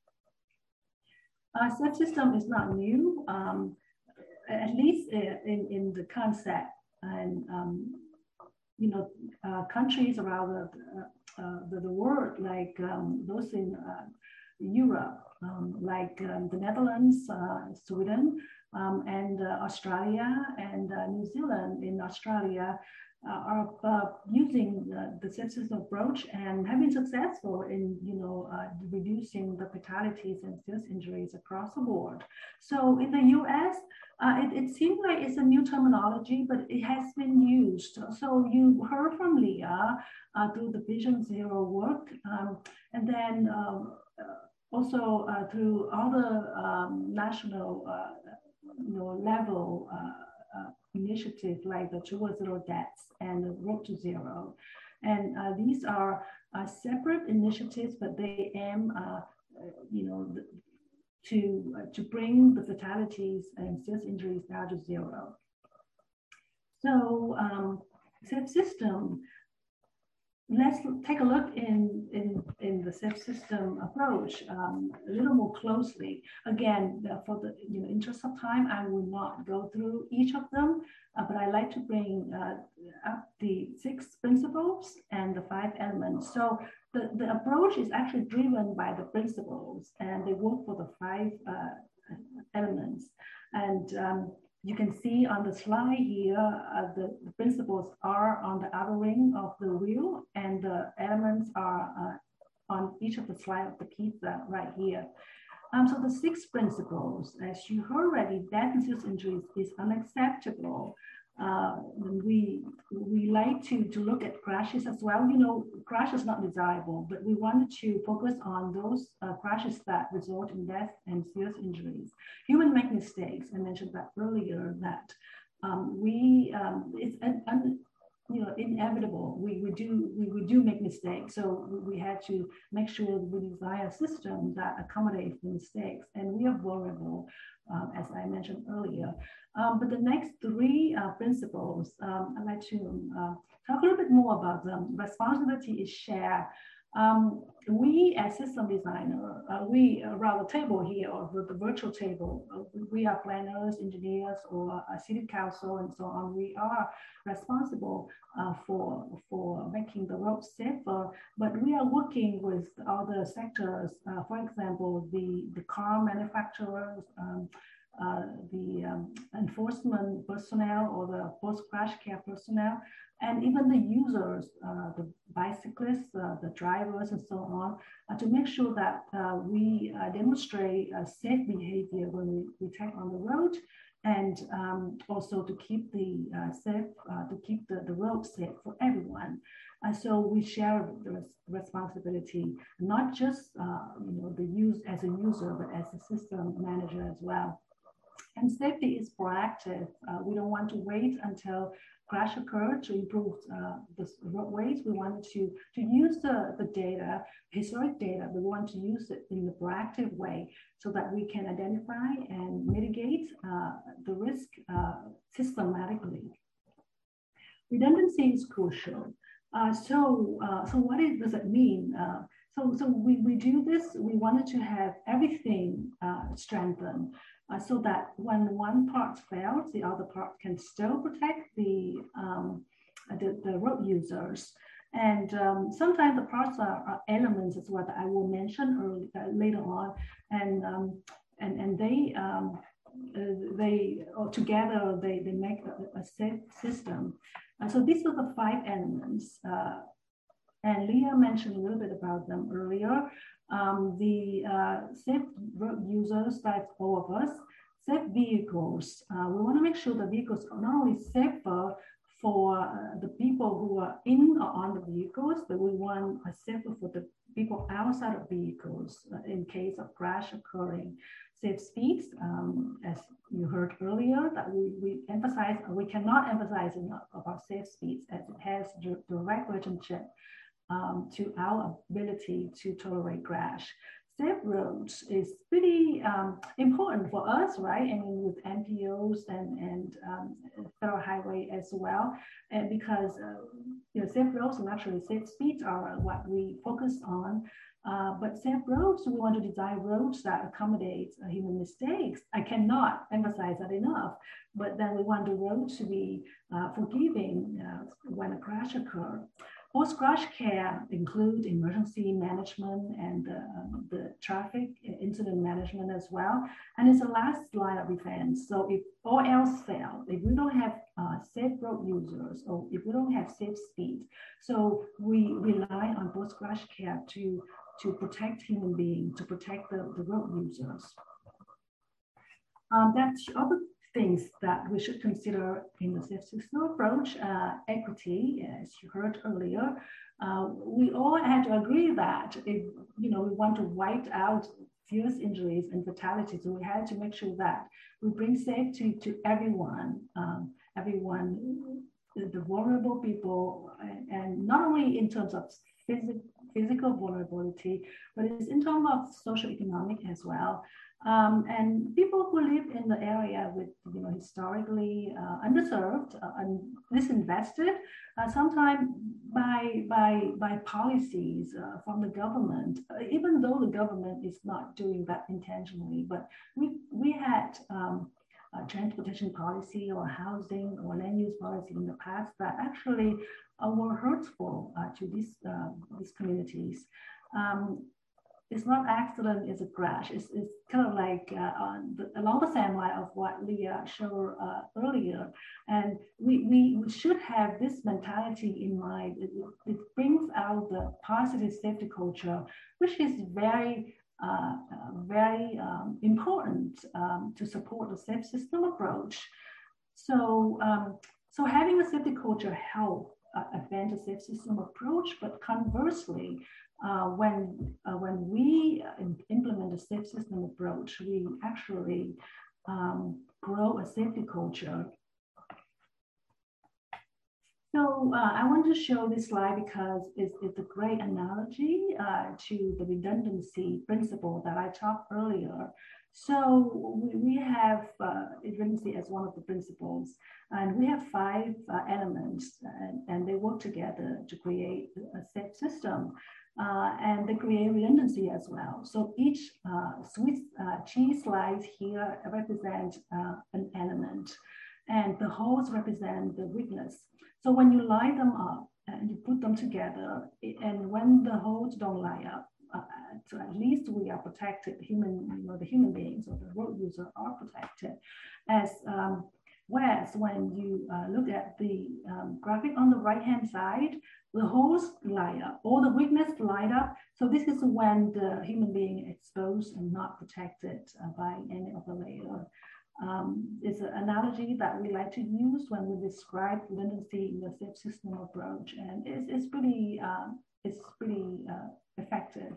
Our safe system is not new, um, at least in, in the concept. And, um, you know, uh, countries around the, uh, the, the world, like um, those in uh, Europe, um, like um, the Netherlands, uh, Sweden, um, and uh, Australia and uh, New Zealand. In Australia, uh, are uh, using the, the safe system approach and have been successful in, you know, uh, reducing the fatalities and serious injuries across the board. So in the U S, uh, it, it seems like it's a new terminology, but it has been used. So you heard from Leah uh, through the Vision Zero work, um, and then um, uh, also uh, through other um, national uh, you know, level uh, uh, initiatives like the Towards Zero Deaths and the Road to Zero. And uh, these are uh, separate initiatives, but they aim, uh, you know, to, uh, to bring the fatalities and serious injuries down to zero. So um, safe system, let's take a look in, in, in the safe system approach um, a little more closely. Again, for the you know, interest of time, I will not go through each of them, uh, but I like to bring uh, up the six principles and the five elements. So the, the approach is actually driven by the principles, and they work for the five uh, elements. And um, you can see on the slide here, uh, the, the principles are on the outer ring of the wheel, and the elements are uh, on each of the slides of the pizza right here. Um, so the six principles, as you heard already, death and serious injuries is unacceptable. Uh, we we like to, to look at crashes as well. You know, crash is not desirable, but we wanted to focus on those uh, crashes that result in death and serious injuries. Humans make mistakes. I mentioned that earlier, that um, we, um, it's an, an, you know, inevitable. We, we, do, we, we do make mistakes. So we had to make sure we design a system that accommodates the mistakes, and we are vulnerable, um, as I mentioned earlier. Um, but the next three uh, principles, um, I'd like to uh, talk a little bit more about them. Responsibility is shared. Um, we as system designer, uh, we around the table here, or the virtual table, uh, we are planners, engineers, or a city council, and so on. We are responsible uh, for for making the road safer, but we are working with other sectors. Uh, for example, the the car manufacturers. Um, Uh, the um, enforcement personnel or the post-crash care personnel, and even the users, uh, the bicyclists, uh, the drivers, and so on, uh, to make sure that uh, we uh, demonstrate uh, safe behavior when we, we take on the road, and um, also to keep the uh, safe, uh, to keep the, the road safe for everyone. Uh, so we share the res responsibility, not just uh, you know the use as a user, but as a system manager as well. And safety is proactive. Uh, we don't want to wait until crash occurred to improve uh, the roadways. We wanted to, to use the, the data, historic data, we want to use it in a proactive way so that we can identify and mitigate uh, the risk uh, systematically. Redundancy is crucial. Uh, so, uh, so what it, does it mean? Uh, so, so we, we do this, we wanted to have everything uh, strengthened. Uh, so that when one part fails, the other part can still protect the, um, the, the road users. And um, sometimes the parts are, are elements as well that I will mention early, uh, later on. And, um, and, and they, um, uh, they or together, they, they make a, a safe system. Uh, so these are the five elements. Uh, and Leah mentioned a little bit about them earlier. Um, the uh, safe road users, that's all of us, safe vehicles. Uh, we want to make sure the vehicles are not only safer for uh, the people who are in or on the vehicles, but we want a safer for the people outside of vehicles uh, in case of crash occurring. Safe speeds, um, as you heard earlier, that we, we emphasize, we cannot emphasize enough about safe speeds as it has direct relationship Um, to our ability to tolerate crash. Safe roads is pretty um, important for us, right? I mean, with N P Os and, and um, federal highway as well, and because uh, you know, safe roads and actually safe speeds are what we focus on. Uh, but safe roads, we want to design roads that accommodate uh, human mistakes. I cannot emphasize that enough. But then we want the road to be uh, forgiving uh, when a crash occurs. Post-crash care include emergency management and uh, the traffic incident management as well. And it's the last line of defense. So if all else fails, if we don't have uh, safe road users, or if we don't have safe speed, so we rely on post-crash care to, to protect human beings, to protect the, the road users. Um, that's other things that we should consider in the safe system approach. Uh, equity, as you heard earlier, uh, we all had to agree that if you know we want to wipe out fierce injuries and fatalities, so we had to make sure that we bring safety to everyone, um, everyone, the, the vulnerable people, and, and not only in terms of physical physical vulnerability, but it's in terms of social economic as well. Um, and people who live in the area with, you know, historically uh, underserved uh, and disinvested, uh, sometimes by, by, by policies uh, from the government, uh, even though the government is not doing that intentionally, but we, we had um, a transportation policy or housing or land use policy in the past that actually uh, were hurtful uh, to these, uh, these communities. Um, It's not accident, it's a crash. It's, it's kind of like uh, on the, along the same line of what Leah showed uh, earlier. And we, we, we should have this mentality in mind. It, it brings out the positive safety culture, which is very, uh, uh, very um, important um, to support the safe system approach. So, um, so having a safety culture helps uh, advance the safe system approach, but conversely, Uh, when, uh, when we implement a safe system approach, we actually um, grow a safety culture. So uh, I want to show this slide because it's, it's a great analogy uh, to the redundancy principle that I talked earlier. So we, we have uh, redundancy as one of the principles, and we have five uh, elements, and, and they work together to create a safe system. uh, and they create redundancy as well. So each uh, Swiss uh, cheese slice here represents uh, an element, and the holes represent the weakness. So when you line them up and you put them together, and when the holes don't line up, uh, so at least we are protected. Human, you know, the human beings or the road user are protected. As um, whereas when you uh, look at the um, graphic on the right-hand side, the holes line up, all the weakness line up. So this is when the human being is exposed and not protected uh, by any of the layer. Um, it's an analogy that we like to use when we describe redundancy in the safe system approach, and it's, it's pretty uh, it's pretty uh, effective.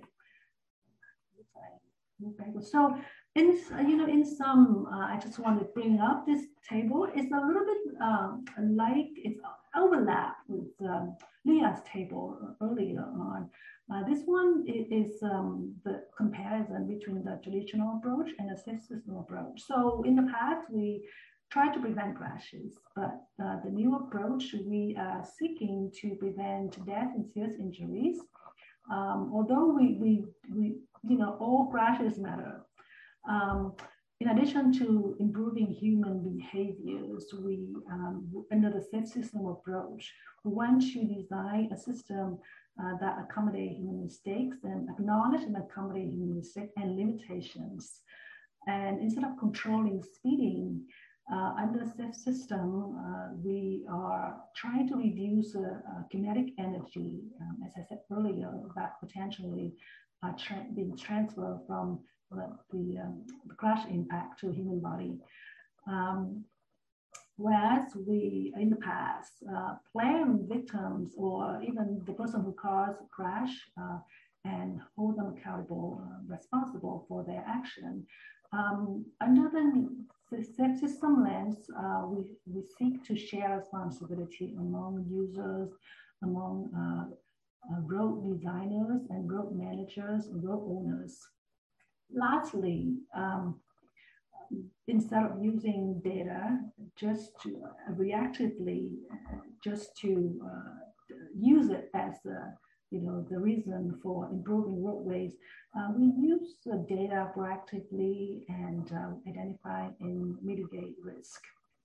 So, in you know, in some, uh, I just want to bring up this table. It's a little bit um, like it's overlap with um, Leah's table earlier on. Uh, this one is um, the comparison between the traditional approach and the safe system approach. So in the past, we tried to prevent crashes, but uh, the new approach, we are seeking to prevent death and serious injuries. Um, although we, we, we, you know, all crashes matter. Um, in addition to improving human behaviors, we, um, under the safe system approach, we want to design a system uh, that accommodates human mistakes and acknowledge and accommodate human mistakes and limitations. And instead of controlling speeding, uh, under the safe system, uh, we are trying to reduce uh, uh, kinetic energy, um, as I said earlier, that potentially are tra being transferred from the, the, um, the crash impact to human body. Um, whereas we, in the past, uh, blame victims or even the person who caused a crash uh, and hold them accountable, uh, responsible for their action. Um, under the safe system lens, uh, we, we seek to share responsibility among users, among uh, uh, road designers and road managers and road owners. Lastly, um, instead of using data just to uh, reactively, uh, just to uh, use it as uh, you know, the reason for improving roadways, uh, we use the data proactively and uh, identify and mitigate risk.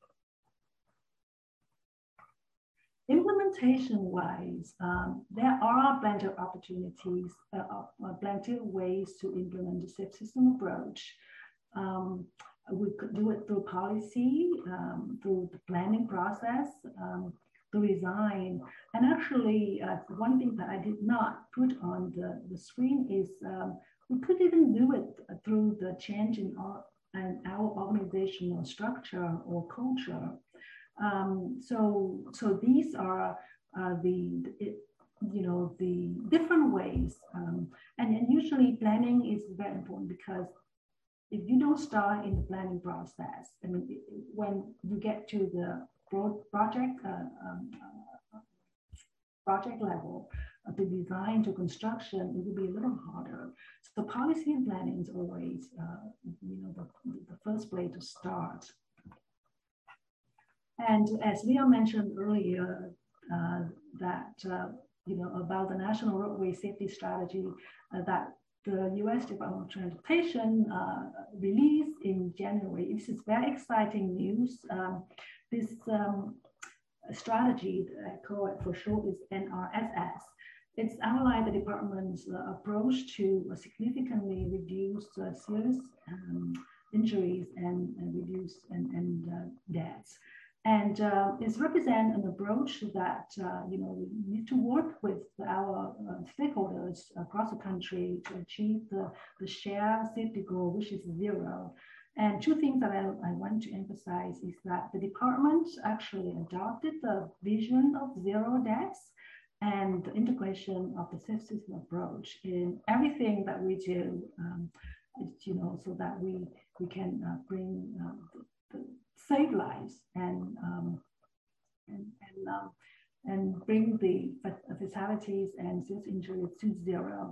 Implementation-wise, um, there are plenty of opportunities, uh, uh, plenty of ways to implement the safe system approach. Um, we could do it through policy, um, through the planning process, um, the design. And actually, uh, one thing that I did not put on the, the screen is um, we could even do it through the change in our, in our organizational structure or culture. Um, so, so these are uh, the, it, you know, the different ways. Um, and, and usually planning is very important because if you don't start in the planning process, I mean, it, when you get to the project, uh, um, uh, project level, uh, the design to construction, it will be a little harder. So policy and planning is always, uh, you know, the, the first place to start. And as Leo mentioned earlier, uh, that, uh, you know, about the National Roadway Safety Strategy uh, that the U S Department of Transportation uh, released in January. This is very exciting news. Um, this um, strategy, I call it for short, is N R S S. It's outlined the department's uh, approach to significantly reduce uh, serious um, injuries and, and reduce and, and uh, deaths. And uh, it represents an approach that, uh, you know, we need to work with our uh, stakeholders across the country to achieve the, the shared safety goal, which is zero. And two things that I, I want to emphasize is that the department actually adopted the vision of zero deaths and the integration of the safe system approach in everything that we do, um, you know, so that we, we can uh, bring uh, the, the save lives and um, and and, um, and bring the fatalities and serious injuries to zero.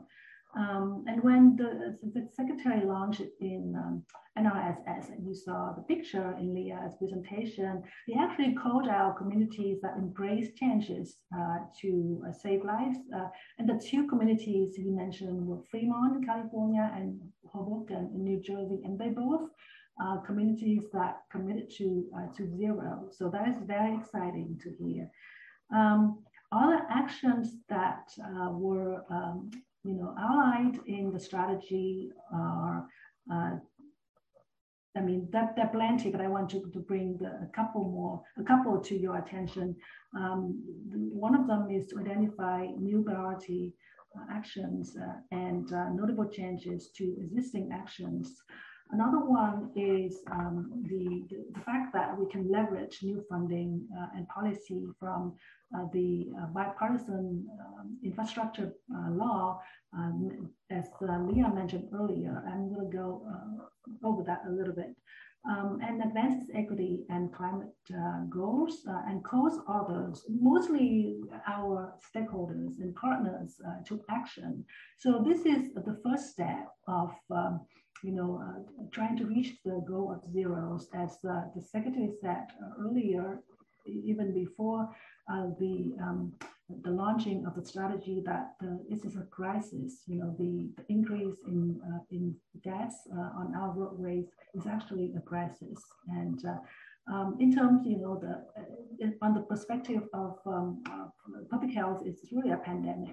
Um, and when the, the secretary launched it in um, N R S S, and you saw the picture in Leah's presentation, they actually called out communities that embrace changes uh, to uh, save lives. Uh, and the two communities he mentioned were Fremont, California, and Hoboken in New Jersey, and they both uh, communities that committed to uh, to zero. So that is very exciting to hear. Um, other actions that uh, were um, you know, outlined in the strategy are, uh, I mean, that, that plenty, but I want to, to bring the, a couple more, a couple to your attention. Um, one of them is to identify new priority uh, actions uh, and uh, notable changes to existing actions. Another one is um, the, the, the fact that we can leverage new funding uh, and policy from uh, the uh, bipartisan um, infrastructure uh, law, um, as uh, Leah mentioned earlier. I'm going to go uh, over that a little bit. Um, and advances equity and climate uh, goals uh, and cause others, mostly our stakeholders and partners uh, to action. So this is the first step of um, you know, uh, trying to reach the goal of zeros, as uh, the secretary said uh, earlier, even before uh, the um, the launching of the strategy, that uh, this is a crisis. You know, the, the increase in uh, in deaths uh, on our roadways is actually a crisis. And uh, um, in terms, you know, the uh, on the perspective of um, uh, public health, it's really a pandemic.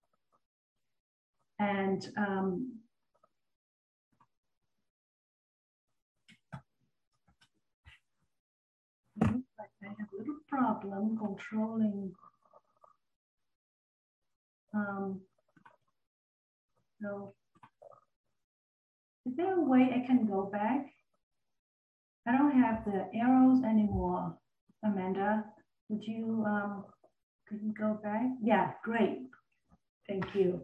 And um, I have a little problem controlling. Um, so, is there a way I can go back? I don't have the arrows anymore. Amanda, would you, um, could you go back? Yeah, great. Thank you.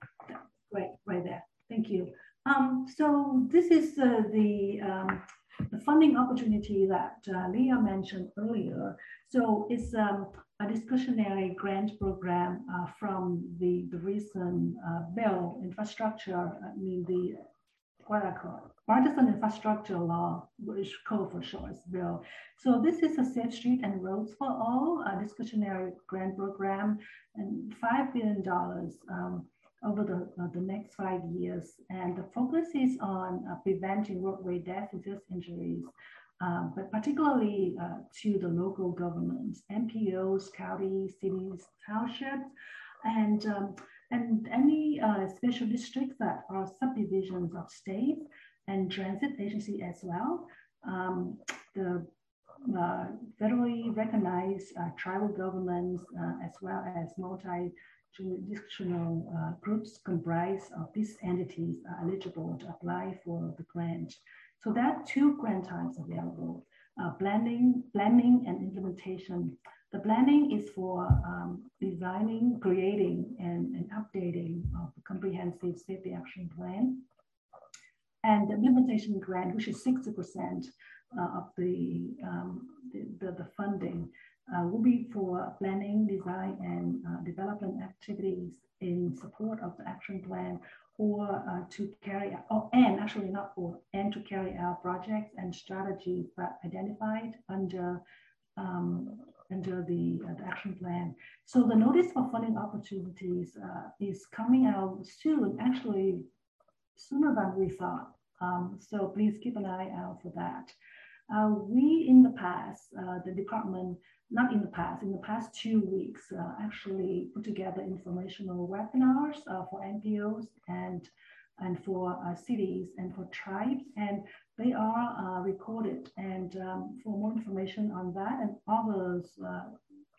Great, right there. Thank you. Um, so this is uh, the um, the funding opportunity that uh, Leah mentioned earlier. So it's um, a discretionary grant program uh, from the, the recent uh, bill, infrastructure, I mean the, what I call it, partisan infrastructure law, which code for short is bill. So this is a Safe Street and Roads for All, a discretionary grant program, and five billion dollars um, over the, uh, the next five years. And the focus is on uh, preventing roadway deaths and injuries, um, but particularly uh, to the local governments, M P Os, counties, cities, townships, and, um, and any uh, special districts that are subdivisions of states and transit agency as well. Um, the uh, federally recognized uh, tribal governments uh, as well as multi jurisdictional uh, groups comprised of these entities are eligible to apply for the grant. So there are two grant types available, uh, planning, planning and implementation. The planning is for um, designing, creating, and, and updating of the comprehensive safety action plan. And the implementation grant, which is sixty percent uh, of the, um, the, the, the funding, Uh, will be for planning, design, and uh, development activities in support of the action plan, or uh, to carry out, oh, and actually not for, and to carry out projects and strategies that identified under, um, under the, uh, the action plan. So the notice for funding opportunities uh, is coming out soon, actually sooner than we thought. Um, so please keep an eye out for that. Uh, we in the past, uh, the department, not in the past, in the past two weeks, uh, actually put together informational webinars uh, for N P Os and, and for uh, cities and for tribes, and they are uh, recorded. And um, for more information on that and others, uh,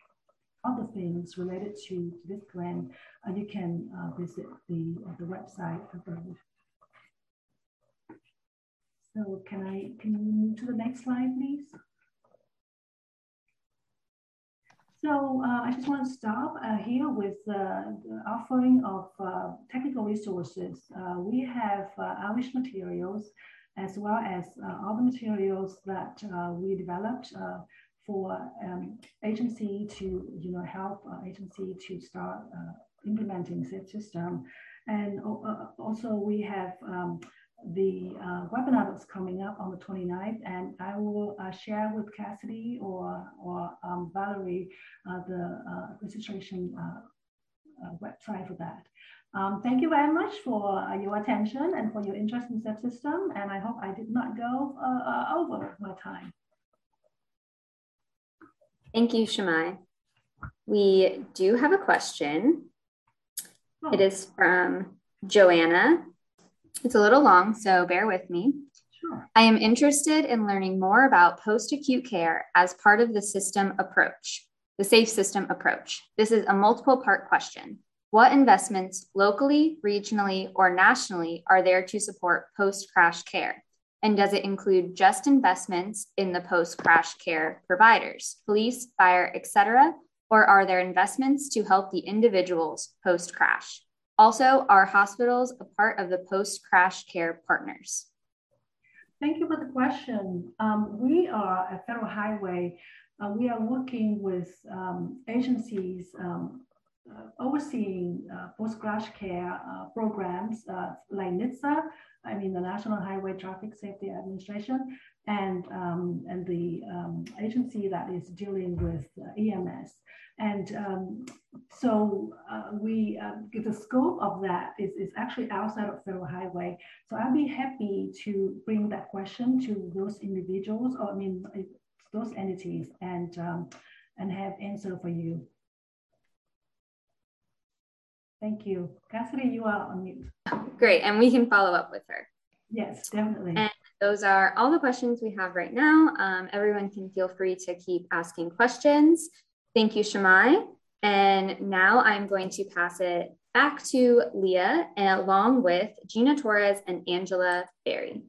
other things related to this grant, uh, you can uh, visit the, uh, the website. So can I, can you move to the next slide, please? So uh, I just want to stop uh, here with uh, the offering of uh, technical resources. Uh, we have uh, Irish materials, as well as uh, all the materials that uh, we developed uh, for um, agency to, you know, help uh, agency to start uh, implementing safe system. and uh, also we have um, the uh, webinar that's coming up on the twenty-ninth, and I will uh, share with Cassidy or, or um, Valerie uh, the uh, registration uh, uh, website for that. Um, thank you very much for uh, your attention and for your interest in SAFE system, and I hope I did not go uh, uh, over my time. Thank you, Shimai. We do have a question. Oh. It is from Joanna. It's a little long, so bear with me. Sure. I am interested in learning more about post-acute care as part of the system approach, the SAFE system approach. This is a multiple part question. What investments locally, regionally, or nationally are there to support post-crash care? And does it include just investments in the post-crash care providers, police, fire, et cetera, or are there investments to help the individuals post-crash? Also, are hospitals a part of the post-crash care partners? Thank you for the question. Um, we are at Federal Highway. Uh, we are working with um, agencies um, uh, overseeing uh, post-crash care uh, programs uh, like NHTSA, I mean the National Highway Traffic Safety Administration, and, um, and the um, agency that is dealing with uh, E M S. And um, so uh, we, uh, the scope of that is, is actually outside of Federal Highway. So I'd be happy to bring that question to those individuals, or I mean, those entities, and, um, and have answer for you. Thank you. Cassidy, you are on mute. Great, and we can follow up with her. Yes, definitely. And those are all the questions we have right now. Um, everyone can feel free to keep asking questions. Thank you, Shimai. And now I'm going to pass it back to Leah, along with Gina Torres and Angela Berry.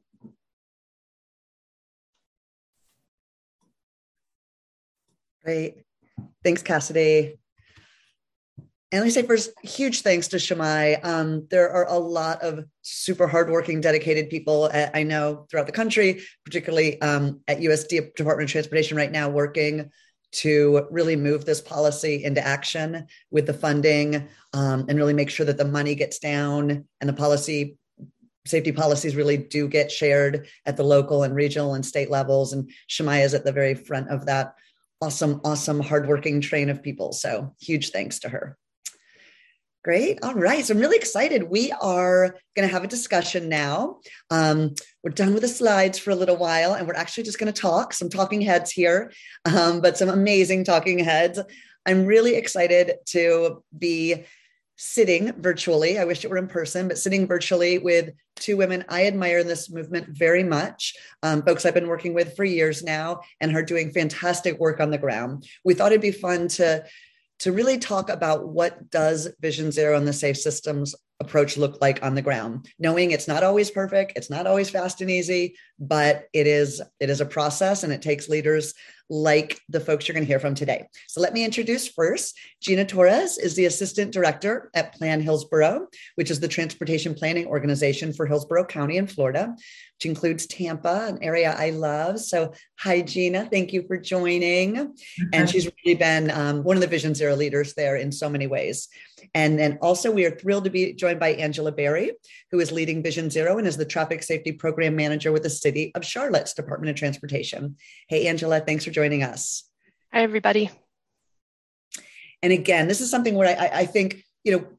Great. Thanks, Cassidy. And let me say first, huge thanks to Shimai. Um, there are a lot of super hardworking, dedicated people at, I know throughout the country, particularly um, at U S Department of Transportation right now, working to really move this policy into action with the funding um, and really make sure that the money gets down and the policy, safety policies really do get shared at the local and regional and state levels. And Shimai is at the very front of that awesome, awesome, hardworking train of people. So huge thanks to her. Great. All right. So I'm really excited. We are going to have a discussion now. Um, we're done with the slides for a little while, and we're actually just going to talk, some talking heads here, um, but some amazing talking heads. I'm really excited to be sitting virtually. I wish it were in person, but sitting virtually with two women I admire in this movement very much, um, folks I've been working with for years now and are doing fantastic work on the ground. We thought it'd be fun to to really talk about what does Vision Zero and the SAFE systems approach look like on the ground, knowing it's not always perfect, it's not always fast and easy, but it is, it is a process, and it takes leaders like the folks you're going to hear from today. So let me introduce first, Gina Torres is the Assistant Director at Plan Hillsborough, which is the transportation planning organization for Hillsborough County in Florida, which includes Tampa, an area I love. So hi, Gina, thank you for joining. Mm-hmm. And she's really been um, one of the Vision Zero leaders there in so many ways. And then also we are thrilled to be joined by Angela Berry, who is leading Vision Zero and is the Traffic Safety Program Manager with the City of Charlotte's Department of Transportation. Hey, Angela, thanks for joining us. Hi, everybody. And again, this is something where I, I think, you know,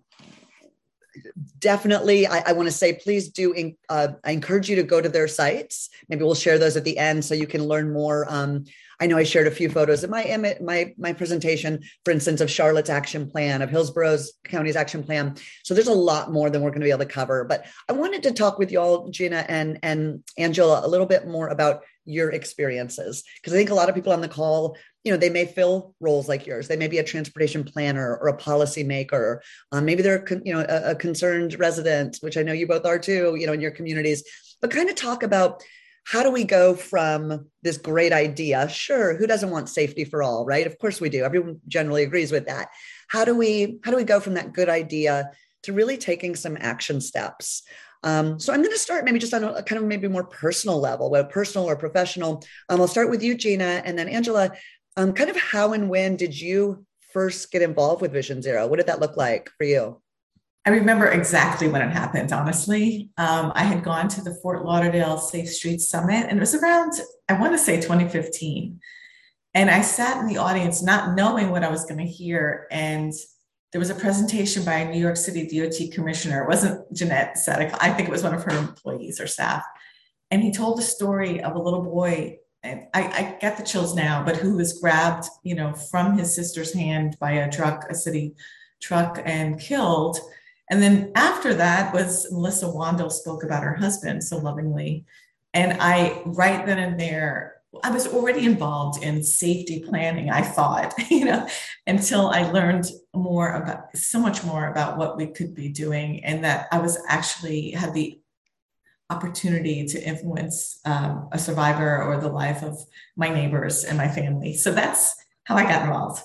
definitely, I, I want to say, please do. In, uh, I encourage you to go to their sites. Maybe we'll share those at the end so you can learn more. Um, I know I shared a few photos in my my my presentation, for instance, of Charlotte's action plan, of Hillsborough's County's action plan. So there's a lot more than we're going to be able to cover. But I wanted to talk with y'all, Gina and and Angela, a little bit more about your experiences, because I think a lot of people on the call, you know, they may fill roles like yours. They may be a transportation planner or a policy maker. Um, maybe they're, you know, a, a concerned resident, which I know you both are too, you know, in your communities. But kind of talk about, how do we go from this great idea? Sure, who doesn't want safety for all, right? Of course we do. Everyone generally agrees with that. How do we, how do we go from that good idea to really taking some action steps? Um, so I'm going to start maybe just on a kind of maybe more personal level, whether personal or professional. Um, I'll start with you, Gina, and then Angela. Um, kind of how and when did you first get involved with Vision Zero? What did that look like for you? I remember exactly when it happened, honestly. Um, I had gone to the Fort Lauderdale Safe Streets Summit, and it was around, I want to say twenty fifteen. And I sat in the audience not knowing what I was going to hear. And there was a presentation by a New York City D O T commissioner. It wasn't Jeanette Sadik. I think it was one of her employees or staff. And he told a story of a little boy, and I, I get the chills now, but who was grabbed, you know, from his sister's hand by a truck, a city truck, and killed. And then after that was Melissa Wandel spoke about her husband so lovingly. And I, right then and there, I was already involved in safety planning, I thought, you know, until I learned more about, so much more about what we could be doing, and that I was actually had the opportunity to influence um, a survivor or the life of my neighbors and my family. So that's how I got involved.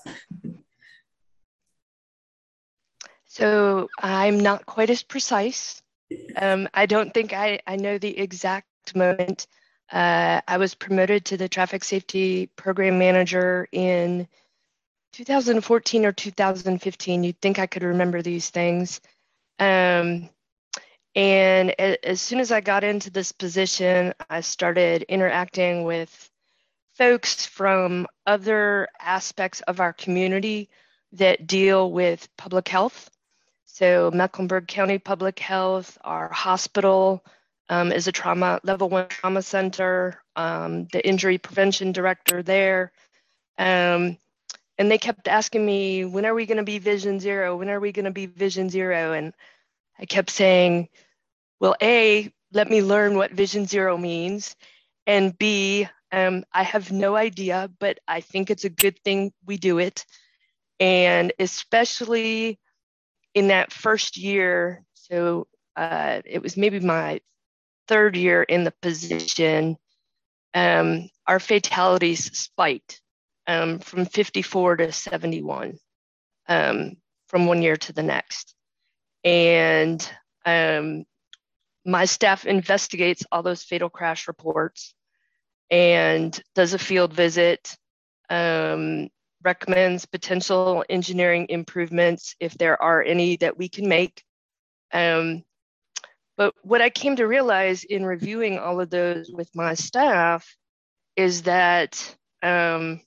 So I'm not quite as precise. Um, I don't think I, I know the exact moment. Uh, I was promoted to the traffic safety program manager in two thousand fourteen or two thousand fifteen. You'd think I could remember these things. Um, and a, as soon as I got into this position, I started interacting with folks from other aspects of our community that deal with public health. So Mecklenburg County Public Health, our hospital um, is a trauma level one trauma center, um, the injury prevention director there. Um, and they kept asking me, when are we going to be Vision Zero? When are we going to be Vision Zero? And I kept saying, well, A, let me learn what Vision Zero means. And B, um, I have no idea, but I think it's a good thing we do it. And especially in that first year, so uh, it was maybe my third year in the position, um, our fatalities spiked um, from fifty-four to seventy-one um, from one year to the next. And um, my staff investigates all those fatal crash reports and does a field visit, um, recommends potential engineering improvements if there are any that we can make. Um, but what I came to realize in reviewing all of those with my staff is that um,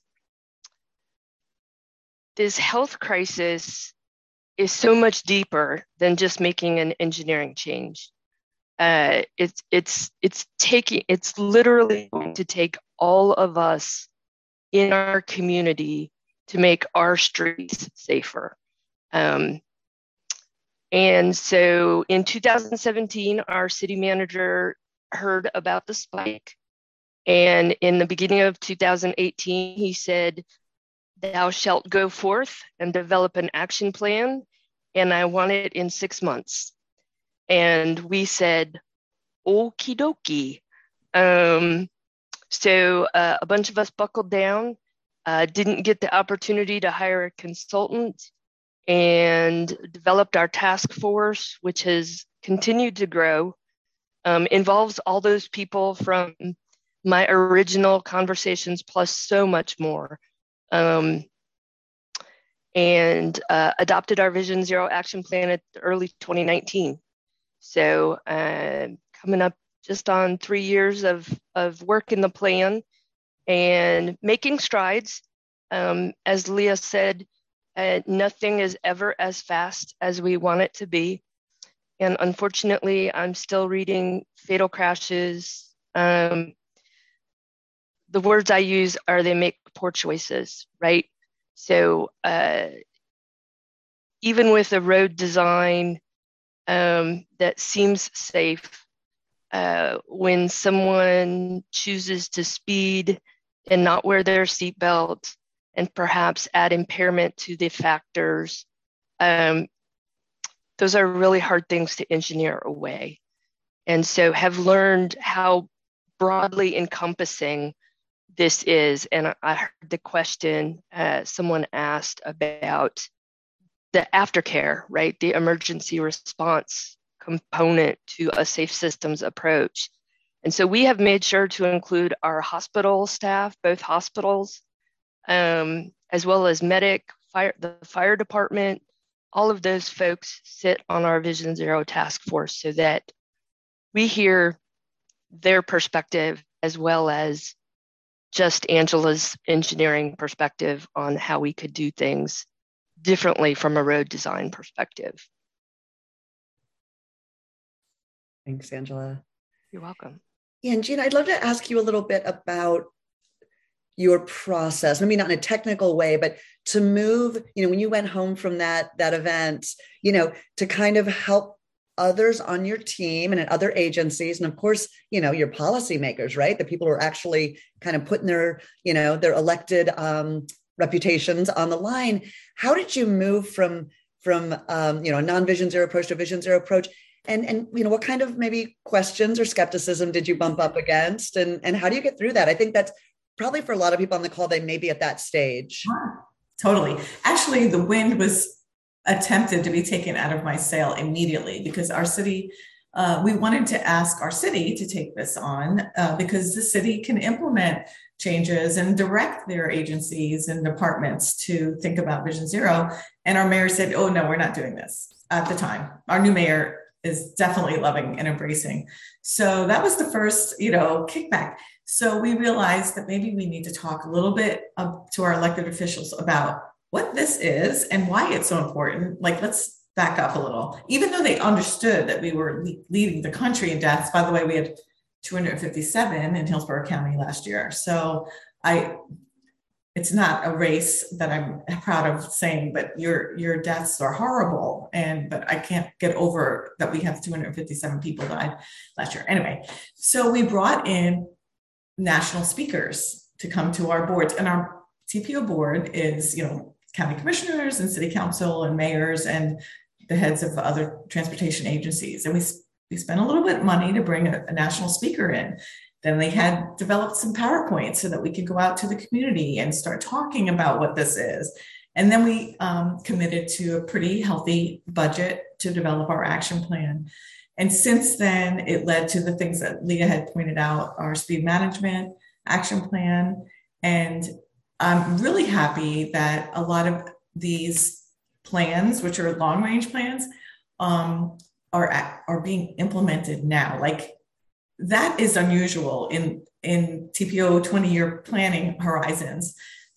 this health crisis is so much deeper than just making an engineering change. Uh, it's it's it's taking it's literally going to take all of us in our community to make our streets safer. Um, and so in two thousand seventeen, our city manager heard about the spike. And in the beginning of two thousand eighteen, he said, "Thou shalt go forth and develop an action plan, and I want it in six months." And we said, okie dokie. Um, so uh, a bunch of us buckled down, uh, didn't get the opportunity to hire a consultant, and developed our task force, which has continued to grow, um, involves all those people from my original conversations plus so much more. Um, and uh, adopted our Vision Zero action plan at early twenty nineteen. So uh, coming up just on three years of, of work in the plan and making strides. Um, as Leah said, uh, nothing is ever as fast as we want it to be. And unfortunately, I'm still reading fatal crashes. Um, the words I use are they make poor choices, right? So uh, even with a road design um, that seems safe, uh, when someone chooses to speed and not wear their seatbelt and perhaps add impairment to the factors, um, those are really hard things to engineer away. And so have learned how broadly encompassing this is. And I heard the question uh, someone asked about the aftercare, right? The emergency response component to a safe systems approach. And so we have made sure to include our hospital staff, both hospitals, um, as well as medic, fire, the fire department, all of those folks sit on our Vision Zero task force so that we hear their perspective as well as just Angela's engineering perspective on how we could do things differently from a road design perspective. Thanks, Angela. You're welcome. Yeah, and Gina, I'd love to ask you a little bit about your process, maybe not in a technical way, but to move, you know, when you went home from that, that event, you know, to kind of help others on your team and at other agencies. And of course, you know, your policymakers, right? The people who are actually kind of putting their, you know, their elected um, reputations on the line. How did you move from, from um, you know, a non-Vision Zero approach to a Vision Zero approach? And, and, you know, what kind of maybe questions or skepticism did you bump up against? And, and how do you get through that? I think that's probably for a lot of people on the call, they may be at that stage. Totally. Actually, the wind was attempted to be taken out of my sail immediately because our city, uh, we wanted to ask our city to take this on uh, because the city can implement changes and direct their agencies and departments to think about Vision Zero. And our mayor said, oh, no, we're not doing this at the time. Our new mayor is definitely loving and embracing. So that was the first, you know, kickback. So we realized that maybe we need to talk a little bit of, to our elected officials about what this is and why it's so important. Like, let's back up a little. Even though they understood that we were le- leading the country in deaths. By the way, we had two hundred fifty-seven in Hillsborough County last year. So I, it's not a race that I'm proud of saying, but your your deaths are horrible. And but I can't get over that we have two hundred fifty-seven people died last year. Anyway, so we brought in national speakers to come to our boards, and our T P O board is, you know, county commissioners and city council and mayors and the heads of other transportation agencies. And we, we spent a little bit of money to bring a, a national speaker in. Then they had developed some PowerPoints so that we could go out to the community and start talking about what this is. And then we um, committed to a pretty healthy budget to develop our action plan. And since then, it led to the things that Leah had pointed out, our speed management action plan. And I'm really happy that a lot of these plans, which are long range plans, um, are, are being implemented now. Like, that is unusual in, in T P O twenty year planning horizons.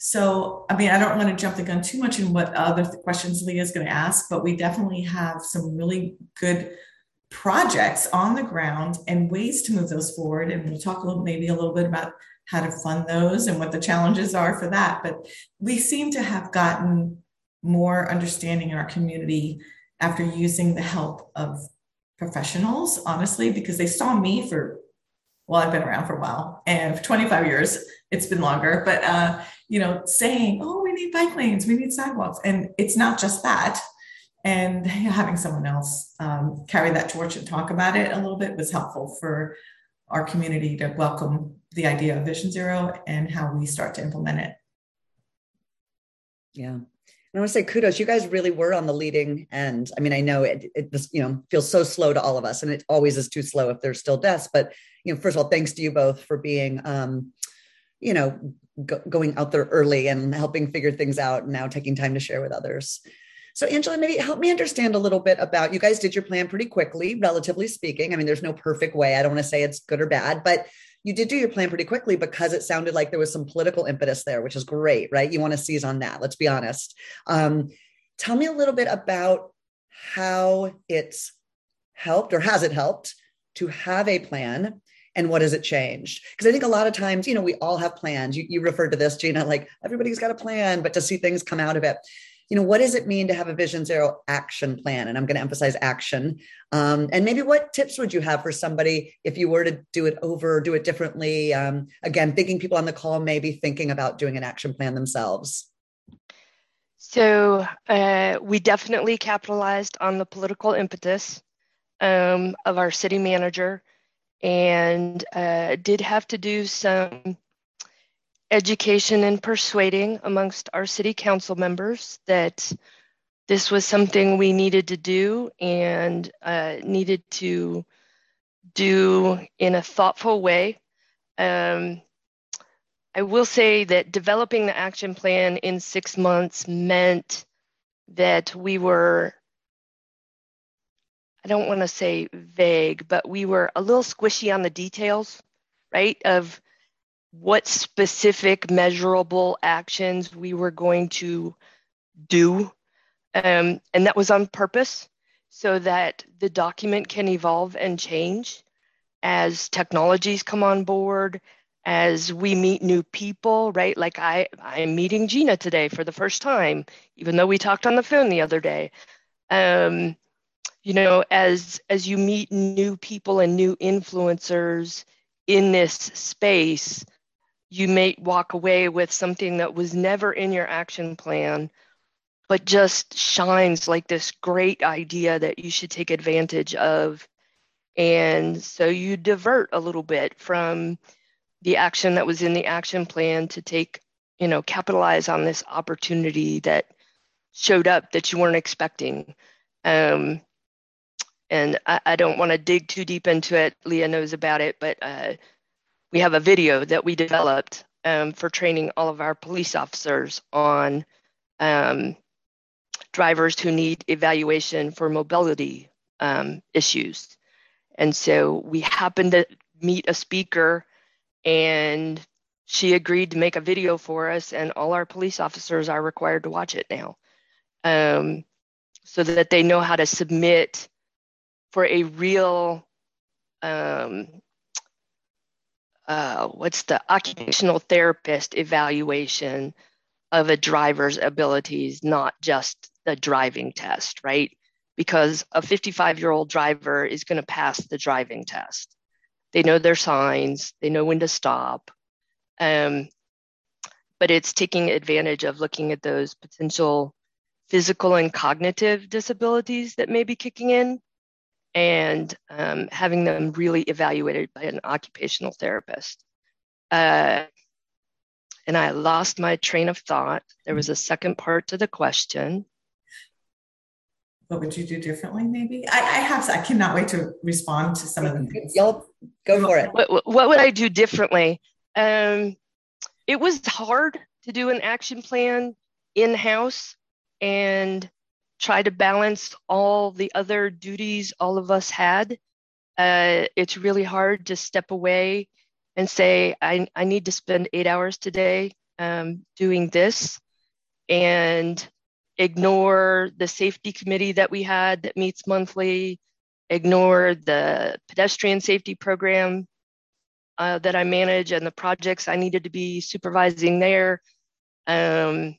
So, I mean, I don't want to jump the gun too much in what other questions Leah is going to ask, but we definitely have some really good projects on the ground and ways to move those forward. And we'll talk a little, maybe a little bit about how to fund those and what the challenges are for that. But we seem to have gotten more understanding in our community after using the help of professionals, honestly, because they saw me for, well, I've been around for a while, and for twenty-five years, it's been longer, but, uh, you know, saying, oh, we need bike lanes, we need sidewalks. And it's not just that. And having someone else um, carry that torch and talk about it a little bit was helpful for our community to welcome the idea of Vision Zero and how we start to implement it. Yeah. I want to say kudos. You guys really were on the leading end. I mean, I know it, it just, you know, feels so slow to all of us, and it always is too slow if there's still deaths. But, you know, first of all, thanks to you both for being, um, you know, go, going out there early and helping figure things out, and now taking time to share with others. So Angela, maybe help me understand a little bit about, you guys did your plan pretty quickly, relatively speaking. I mean, there's no perfect way. I don't want to say it's good or bad, but you did do your plan pretty quickly because it sounded like there was some political impetus there, which is great, right? You want to seize on that. Let's be honest. Um, tell me a little bit about how it's helped, or has it helped to have a plan, and what has it changed? Because I think a lot of times, you know, we all have plans. You, you referred to this, Gina, like everybody's got a plan, but to see things come out of it, you know, what does it mean to have a Vision Zero action plan? And I'm going to emphasize action. Um, and maybe what tips would you have for somebody if you were to do it over, or do it differently? Um, again, thinking people on the call may be thinking about doing an action plan themselves. So uh, we definitely capitalized on the political impetus um, of our city manager, and uh, did have to do some education and persuading amongst our city council members that this was something we needed to do, and uh, needed to do in a thoughtful way. Um, I will say that developing the action plan in six months meant that we were, I don't want to say vague, but we were a little squishy on the details, right? Of what specific measurable actions we were going to do. Um, and that was on purpose so that the document can evolve and change as technologies come on board, as we meet new people, right? Like I, I'm meeting Gina today for the first time, even though we talked on the phone the other day. Um, you know, as as you meet new people and new influencers in this space, you may walk away with something that was never in your action plan, but just shines like this great idea that you should take advantage of. And so you divert a little bit from the action that was in the action plan to take, you know, capitalize on this opportunity that showed up that you weren't expecting. Um, and I, I don't want to dig too deep into it. Leah knows about it, but uh, we have a video that we developed um, for training all of our police officers on um, drivers who need evaluation for mobility um, issues. And so we happened to meet a speaker, and she agreed to make a video for us, and all our police officers are required to watch it now, um, so that they know how to submit for a real, um, uh, what's the occupational therapist evaluation of a driver's abilities, not just the driving test, right? Because a fifty-five-year-old driver is going to pass the driving test. They know their signs, they know when to stop. Um, but it's taking advantage of looking at those potential physical and cognitive disabilities that may be kicking in, and um, having them really evaluated by an occupational therapist. Uh, and I lost my train of thought. There was a second part to the question. What would you do differently, maybe? I, I have, I cannot wait to respond to some of the things. Y'all go for it. What, what would I do differently? Um, it was hard to do an action plan in-house and try to balance all the other duties all of us had. Uh, it's really hard to step away and say, I, I need to spend eight hours today um, doing this, and ignore the safety committee that we had that meets monthly, ignore the pedestrian safety program uh, that I manage and the projects I needed to be supervising there. Um,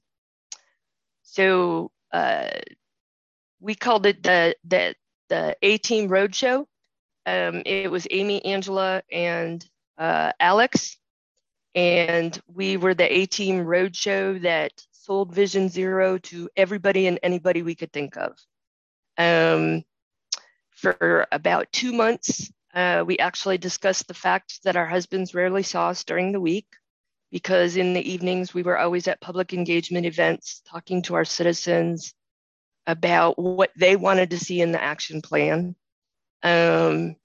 so uh, we called it the the the A-Team Roadshow. Um, it was Amy, Angela, and uh, Alex, and we were the A-Team Roadshow that sold Vision Zero to everybody and anybody we could think of. Um, for about two months, uh, we actually discussed the fact that our husbands rarely saw us during the week, because in the evenings we were always at public engagement events talking to our citizens about what they wanted to see in the action plan. Um,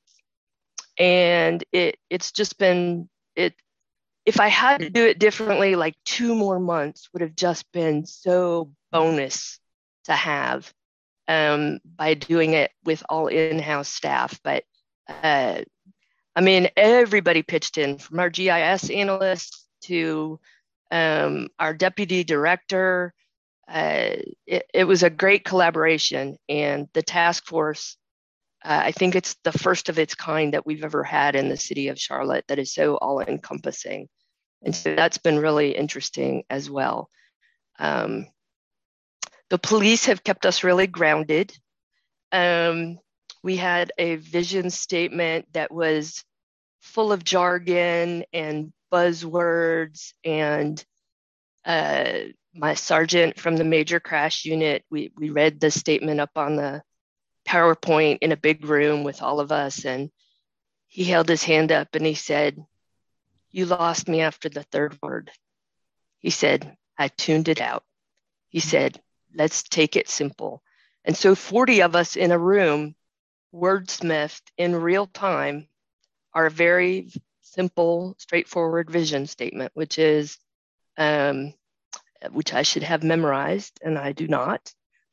and it it's just been, it. If I had to do it differently, like two more months would have just been so bonus to have um, by doing it with all in-house staff. But uh, I mean, everybody pitched in, from our G I S analysts to um, our deputy director. Uh, it, it was a great collaboration, and the task force, uh, I think it's the first of its kind that we've ever had in the city of Charlotte that is so all-encompassing. And so that's been really interesting as well. Um, the police have kept us really grounded. Um, we had a vision statement that was full of jargon and buzzwords, and uh, my sergeant from the major crash unit, we, we read the statement up on the PowerPoint in a big room with all of us, and he held his hand up and he said, "You lost me after the third word." He said, "I tuned it out." He said, "Let's take it simple." And so forty of us in a room wordsmithed in real time our very simple, straightforward vision statement, which is, um, which I should have memorized, and I do not,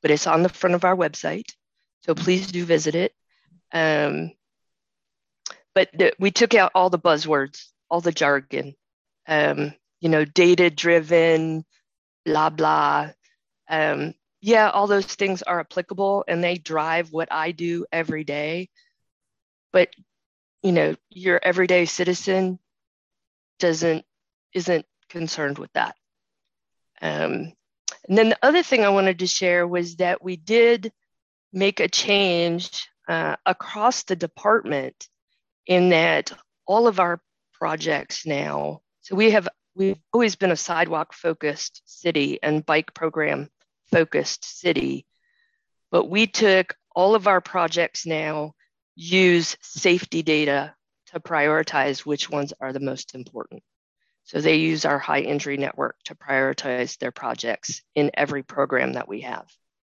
but it's on the front of our website. So please do visit it. Um, but th- we took out all the buzzwords, all the jargon, um, you know, data-driven, blah, blah. Um, yeah, all those things are applicable and they drive what I do every day. But, you know, your everyday citizen doesn't, isn't concerned with that. Um, and then the other thing I wanted to share was that we did make a change uh, across the department in that all of our projects now, so we have, we've always been a sidewalk focused city and bike program focused city, but we took all of our projects now use safety data to prioritize which ones are the most important. So they use our high injury network to prioritize their projects in every program that we have.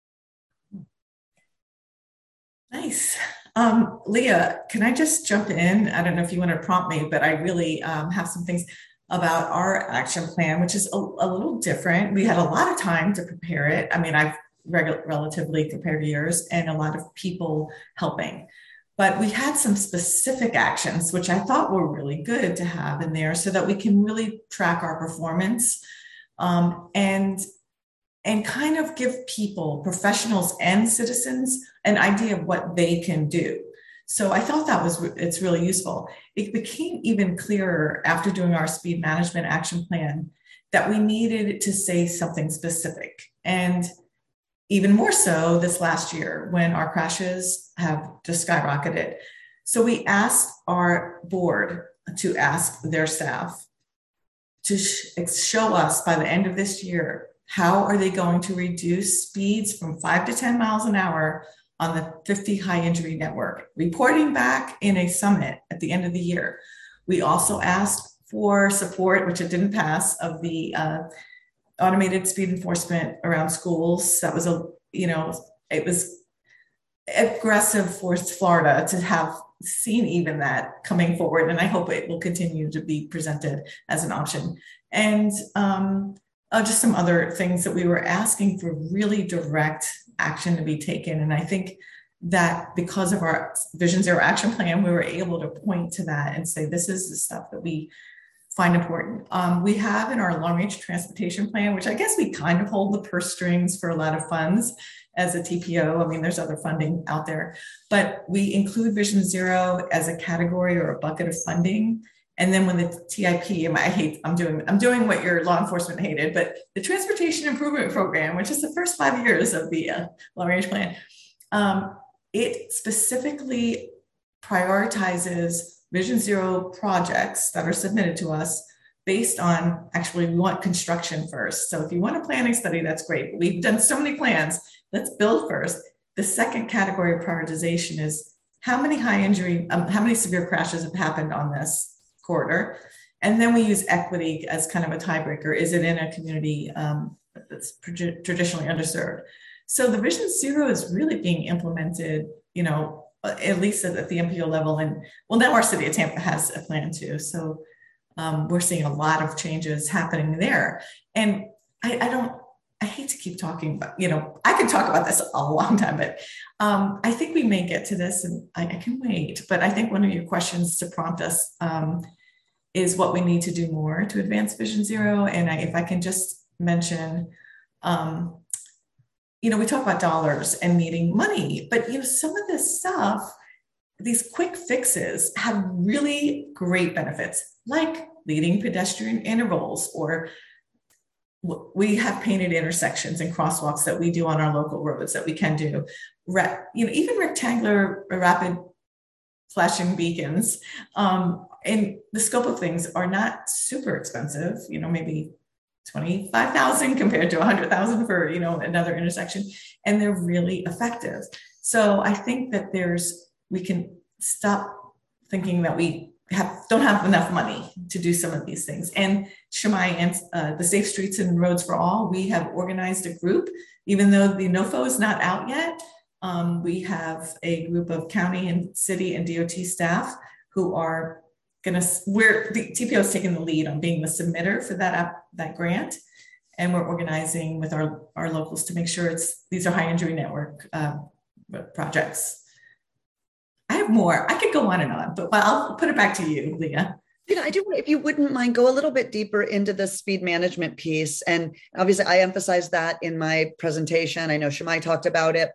Nice. Um, Leah, can I just jump in? I don't know if you want to prompt me, but I really um, have some things about our action plan, which is a, a little different. We had a lot of time to prepare it. I mean, I've reg- relatively prepared yours and a lot of people helping. But we had some specific actions, which I thought were really good to have in there so that we can really track our performance um, and, and kind of give people, professionals and citizens, an idea of what they can do. So I thought that was, it's really useful. It became even clearer after doing our speed management action plan that we needed to say something specific. And even more so this last year when our crashes have just skyrocketed. So we asked our board to ask their staff to sh- show us by the end of this year, how are they going to reduce speeds from five to ten miles an hour on the fifty high injury network, reporting back in a summit at the end of the year. We also asked for support, which it didn't pass, of the uh, automated speed enforcement around schools. That was a, you know, it was aggressive for Florida to have seen even that coming forward. And I hope it will continue to be presented as an option. And um, uh, just some other things that we were asking for really direct action to be taken. And I think that because of our Vision Zero action plan, we were able to point to that and say, this is the stuff that we find important. Um, we have in our long range transportation plan, which I guess we kind of hold the purse strings for a lot of funds as a T P O. I mean, there's other funding out there, but we include Vision Zero as a category or a bucket of funding. And then when the T I P, I hate, I'm doing, I'm doing what your law enforcement hated, but the Transportation Improvement Program, which is the first five years of the uh, long range plan, um, it specifically prioritizes Vision Zero projects that are submitted to us based on, actually, we want construction first. So if you want a planning study, that's great. But we've done so many plans, let's build first. The second category of prioritization is how many high injury, um, how many severe crashes have happened on this corridor? And then we use equity as kind of a tiebreaker. Is it in a community um, that's traditionally underserved? So the Vision Zero is really being implemented, you know, at least at the M P O level. And well, now our city of Tampa has a plan too. So um, we're seeing a lot of changes happening there. And I, I don't, I hate to keep talking about, you know, I could talk about this a long time, but um, I think we may get to this and I, I can wait. But I think one of your questions to prompt us um, is what we need to do more to advance Vision Zero. And I, if I can just mention, um, you know, we talk about dollars and needing money, but, you know, some of this stuff, these quick fixes have really great benefits, like leading pedestrian intervals, or we have painted intersections and crosswalks that we do on our local roads that we can do. Re- you know, even rectangular rapid flashing beacons um, and the scope of things are not super expensive, you know, maybe twenty-five thousand compared to one hundred thousand for, you know, another intersection. And they're really effective. So I think that there's, we can stop thinking that we have, don't have enough money to do some of these things. And Shamai and uh, the Safe Streets and Roads for All, we have organized a group, even though the NOFO is not out yet. Um, we have a group of county and city and D O T staff who are gonna, we're, the T P O is taking the lead on being the submitter for that app, that grant. and we're organizing with our, our locals to make sure it's these are high injury network uh, projects. I have more. I could go on and on, but I'll put it back to you, Leah. You know, I do, if you wouldn't mind, go a little bit deeper into the speed management piece. And obviously I emphasized that in my presentation. I know Shimei talked about it.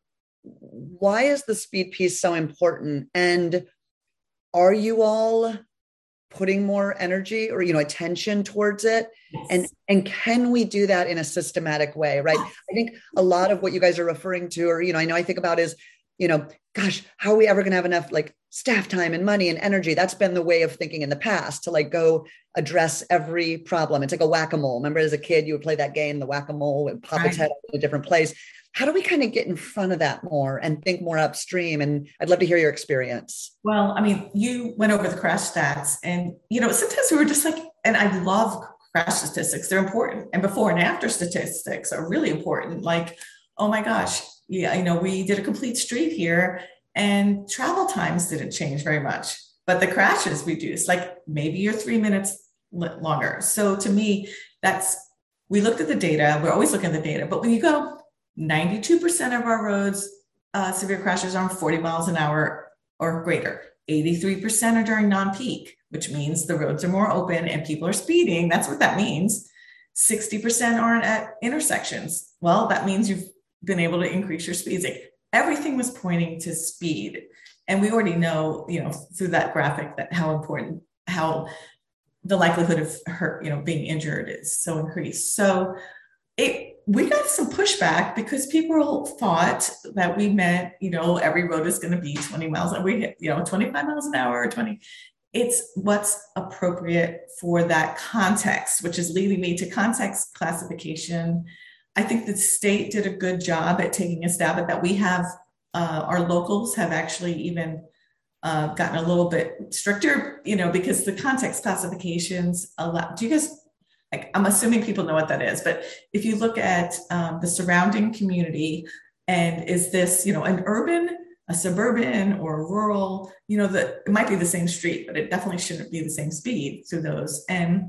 Why is the speed piece so important? And are you all putting more energy or, you know, attention towards it? Yes. And, and can we do that in a systematic way, right? I think a lot of what you guys are referring to, or, you know, I know I think about is, you know, gosh, how are we ever going to have enough like staff time and money and energy? That's been the way of thinking in the past, to like go address every problem. It's like a whack-a-mole. Remember as a kid, you would play that game, the whack-a-mole, and pop its head up in a different place. How do we kind of get in front of that more and think more upstream? And I'd love to hear your experience. Well, I mean, you went over the crash stats, and, you know, sometimes we were just like, and I love crash statistics. They're important. And before and after statistics are really important. Like, oh my gosh, yeah, you know, we did a complete street here and travel times didn't change very much, but the crashes reduced, like maybe you're three minutes longer. So to me, that's, we looked at the data. We're always looking at the data, but when you go, ninety-two percent of our roads, uh, severe crashes are forty miles an hour or greater. eighty-three percent are during non-peak, which means the roads are more open and people are speeding. That's what that means. sixty percent aren't at intersections. Well, that means you've been able to increase your speeds. Like, everything was pointing to speed. And we already know, you know, through that graphic that how important, how the likelihood of hurt, you know, being injured is so increased. So it, we got some pushback because people thought that we meant, you know, every road is going to be twenty miles and we hit, you know, twenty-five miles an hour or twenty. It's what's appropriate for that context, which is leading me to context classification. I think the state did a good job at taking a stab at that. We have, uh, our locals have actually even uh, gotten a little bit stricter, you know, because the context classifications allow, do you guys, like, I'm assuming people know what that is, but if you look at um, the surrounding community and is this, you know, an urban, a suburban or a rural, you know, the, it might be the same street, but it definitely shouldn't be the same speed through those. And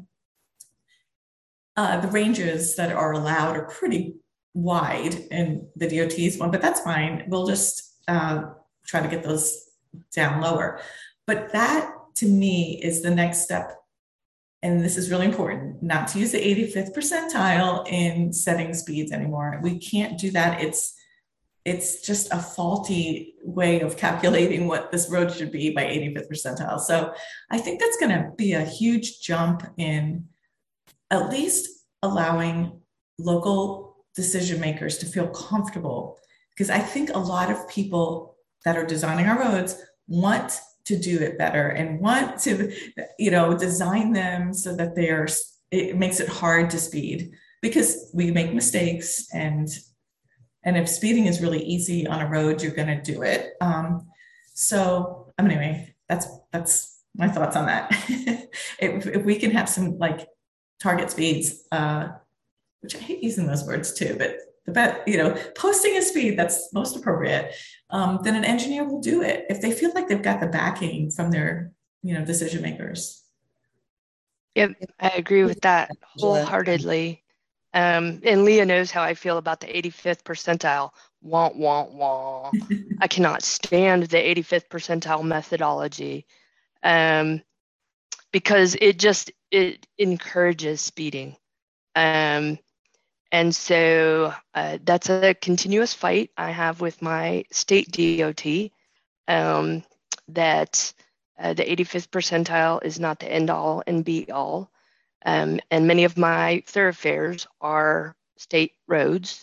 uh, the ranges that are allowed are pretty wide in the D O T's one, but that's fine. We'll just uh, try to get those down lower. But that to me is the next step. And this is really important, not to use the eighty-fifth percentile in setting speeds anymore. We can't do that. It's it's just a faulty way of calculating what this road should be by eighty-fifth percentile. So I think that's going to be a huge jump in at least allowing local decision makers to feel comfortable. Because I think a lot of people that are designing our roads want to do it better and want to, you know, design them so that they are, it makes it hard to speed because we make mistakes, and and if speeding is really easy on a road, you're going to do it. Um, so anyway, that's that's my thoughts on that. if, if we can have some like target speeds, uh, which I hate using those words too, but the bet, you know, posting a speed that's most appropriate, um, then an engineer will do it if they feel like they've got the backing from their, you know, decision makers. Yep, I agree with that wholeheartedly. Um, and Leah knows how I feel about the eighty-fifth percentile. Wah, wah, wah. I cannot stand the eighty-fifth percentile methodology um, because it just, it encourages speeding. Um, And so uh, that's a continuous fight I have with my state D O T, um, that uh, the eighty-fifth percentile is not the end all and be all. Um, and many of my thoroughfares are state roads.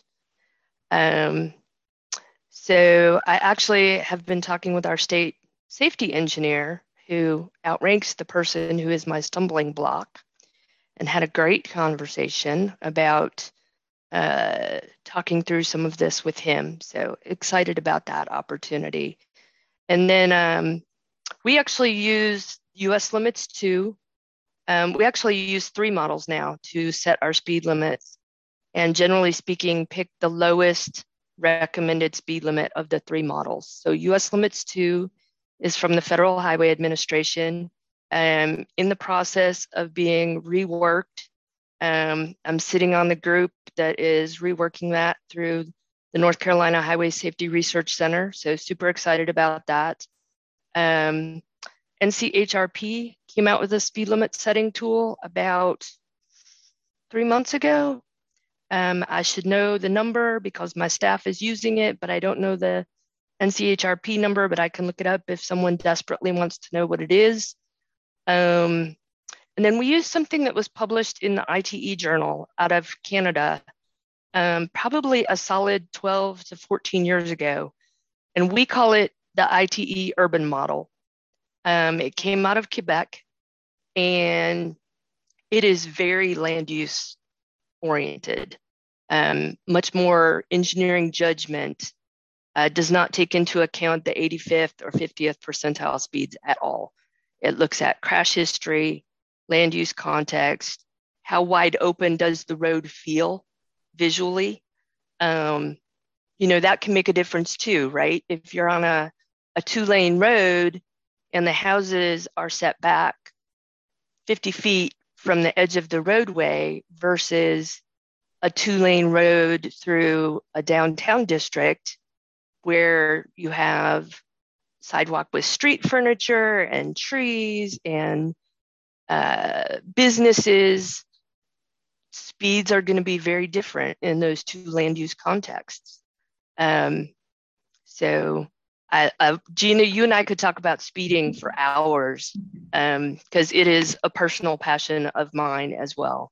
Um, so I actually have been talking with our state safety engineer who outranks the person who is my stumbling block, and had a great conversation about Uh, talking through some of this with him. So excited about that opportunity. And then um, we actually use U S limits too. Um, we actually use three models now to set our speed limits. And generally speaking, pick the lowest recommended speed limit of the three models. So U S limits two is from the Federal Highway Administration, um, in the process of being reworked Um, I'm sitting on the group that is reworking that through the North Carolina Highway Safety Research Center. So super excited about that. Um, N C H R P came out with a speed limit setting tool about three months ago. Um, I should know the number because my staff is using it, but I don't know the N C H R P number, but I can look it up if someone desperately wants to know what it is. Um, and then we used something that was published in the I T E journal out of Canada, um, probably a solid twelve to fourteen years ago. And we call it the I T E urban model. Um, it came out of Quebec, and it is very land use oriented, um, much more engineering judgment, uh, does not take into account the eighty-fifth or fiftieth percentile speeds at all. It looks at crash history, land use context, how wide open does the road feel visually. Um, you know, that can make a difference too, right? If you're on a, a two lane road and the houses are set back fifty feet from the edge of the roadway versus a two lane road through a downtown district where you have sidewalk with street furniture and trees and uh, businesses, speeds are going to be very different in those two land use contexts. Um, so I, I, Gina, you and I could talk about speeding for hours because um, it is a personal passion of mine as well.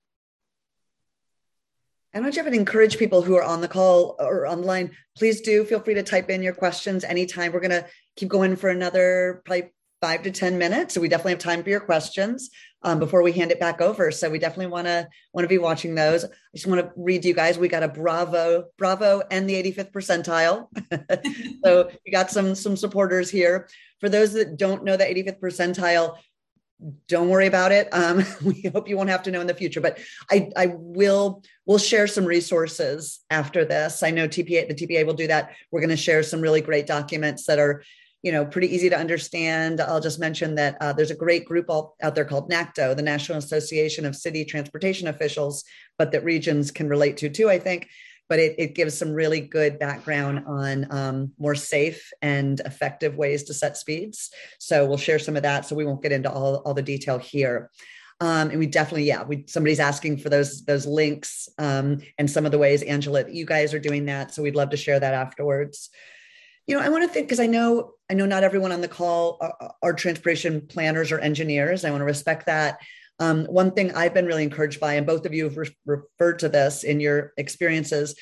And I would encourage people who are on the call or online, please do feel free to type in your questions anytime. We're going to keep going for another probably five to ten minutes. So we definitely have time for your questions um, before we hand it back over. So we definitely want to want to be watching those. I just want to read you guys. We got a bravo, bravo, and the eighty-fifth percentile. So we got some, some supporters here. For those that don't know the eighty-fifth percentile, don't worry about it. Um, we hope you won't have to know in the future, but I, I will, we'll share some resources after this. I know T P A, the T P A will do that. We're going to share some really great documents that are, you know, pretty easy to understand. I'll just mention that uh, there's a great group all, out there called NACTO, the National Association of City Transportation Officials, but that regions can relate to too, I think. But it, it gives some really good background on um, more safe and effective ways to set speeds. So we'll share some of that. So we won't get into all, all the detail here. Um, and we definitely, yeah, we somebody's asking for those, those links um, and some of the ways, Angela, you guys are doing that. So we'd love to share that afterwards. You know, I want to think, because I know, I know not everyone on the call are, are transportation planners or engineers. I want to respect that. Um, one thing I've been really encouraged by, and both of you have re- referred to this in your experiences,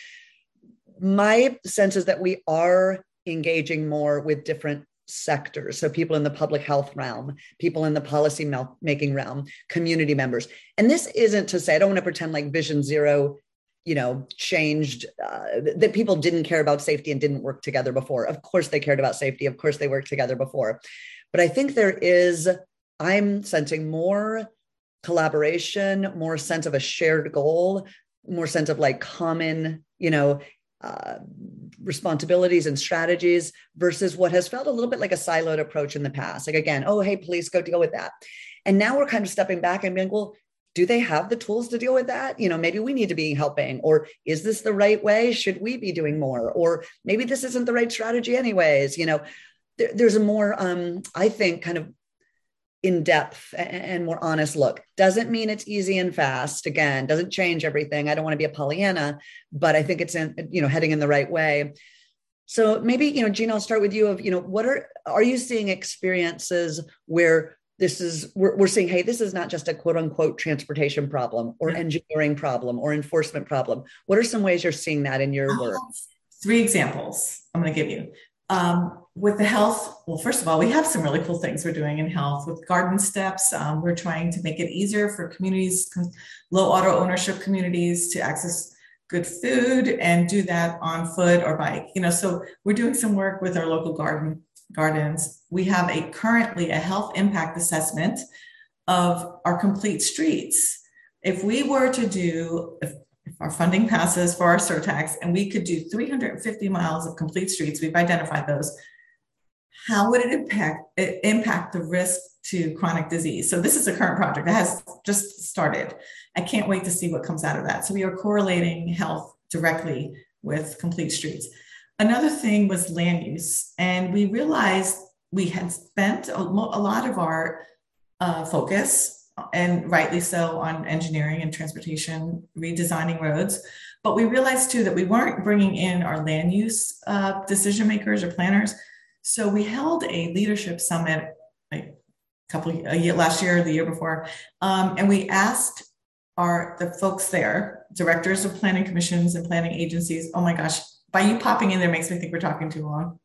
my sense is that we are engaging more with different sectors. So people in the public health realm, people in the policy making realm, community members. And this isn't to say, I don't want to pretend like Vision Zero, you know, changed, uh, that people didn't care about safety and didn't work together before. Of course they cared about safety. Of course they worked together before. But I think there is, I'm sensing more collaboration, more sense of a shared goal, more sense of like common, you know, uh, responsibilities and strategies versus what has felt a little bit like a siloed approach in the past. Like, again, oh, hey, police, go deal with that. And now we're kind of stepping back and being, well, do they have the tools to deal with that? You know, maybe we need to be helping, or is this the right way? Should we be doing more? Or maybe this isn't the right strategy anyways. You know, there, there's a more, um, I think, kind of in-depth and more honest look. Doesn't mean it's easy and fast. Again, doesn't change everything. I don't want to be a Pollyanna, but I think it's in, you know, heading in the right way. So maybe, you know, Gina, I'll start with you of, you know, what are, are you seeing experiences where this is, we're, we're seeing, hey, this is not just a quote unquote transportation problem or engineering problem or enforcement problem. What are some ways you're seeing that in your work? Three examples I'm going to give you. Um, with the health, well, first of all, we have some really cool things we're doing in health with garden steps. Um, we're trying to make it easier for communities, low auto ownership communities, to access good food and do that on foot or bike. You know, so we're doing some work with our local garden gardens. We have a currently a health impact assessment of our complete streets. If we were to do, if, if our funding passes for our surtax and we could do three hundred fifty miles of complete streets, we've identified those. how would it impact it impact the risk to chronic disease? So this is a current project that has just started. I can't wait to see what comes out of that. So we are correlating health directly with Complete Streets. Another thing was land use. And we realized we had spent a, a lot of our uh, focus, and rightly so, on engineering and transportation, redesigning roads. But we realized too that we weren't bringing in our land use uh, decision makers or planners. So we held a leadership summit like a couple a year last year, or the year before, um, and we asked our the folks there, directors of planning commissions and planning agencies. Oh my gosh, by you popping in there makes me think we're talking too long.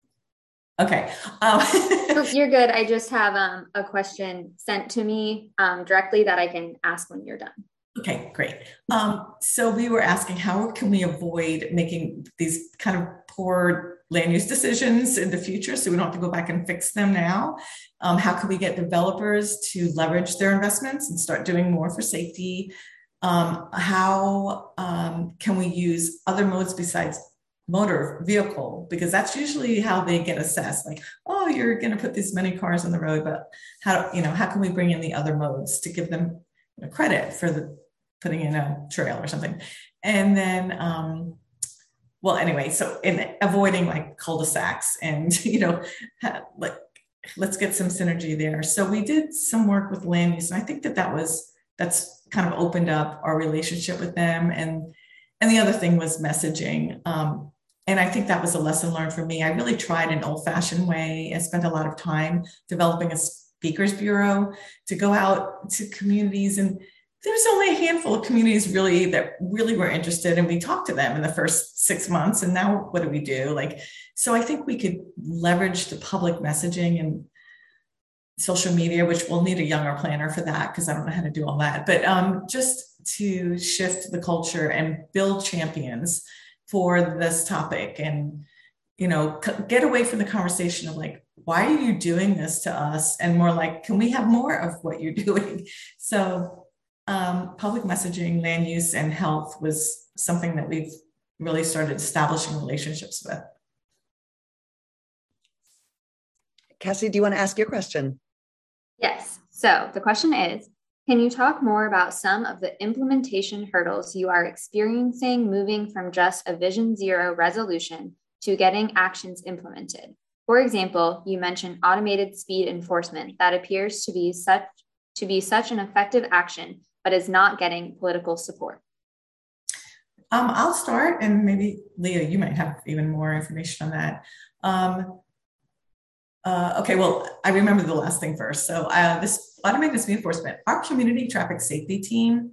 Okay. Um, You're good. I just have um, a question sent to me um, directly that I can ask when you're done. Okay, great. Um, so we were asking, how can we avoid making these kind of poor land use decisions in the future so we don't have to go back and fix them now? Um, how can we get developers to leverage their investments and start doing more for safety? Um, how um, can we use other modes besides motor vehicle? Because that's usually how they get assessed. Like, oh, you're going to put this many cars on the road, but how, you know, how can we bring in the other modes to give them you know, credit for the putting in a trail or something? And then, um, well, anyway, so in avoiding like cul-de-sacs and, you know, ha, like, let's get some synergy there. So we did some work with land use, and I think that that was, that's kind of opened up our relationship with them. And, and the other thing was messaging. Um, and I think that was a lesson learned for me. I really tried an old-fashioned way. I spent a lot of time developing a speakers bureau to go out to communities, and there's only a handful of communities really that really were interested, and we talked to them in the first six months. And now what do we do? Like, so I think we could leverage the public messaging and social media, which we'll need a younger planner for that because I don't know how to do all that, but um, just to shift the culture and build champions for this topic, and you know, get away from the conversation of like, why are you doing this to us? And more like, can we have more of what you're doing? So um, public messaging, land use, and health was something that we've really started establishing relationships with. Cassie, do you want to ask your question? Yes. So the question is, can you talk more about some of the implementation hurdles you are experiencing moving from just a Vision Zero resolution to getting actions implemented? For example, you mentioned automated speed enforcement that appears to be such to be such an effective action, but is not getting political support. Um, I'll start, and maybe Leah, you might have even more information on that. Um, uh, okay, well, I remember the last thing first. So uh, this automated speed enforcement, our community traffic safety team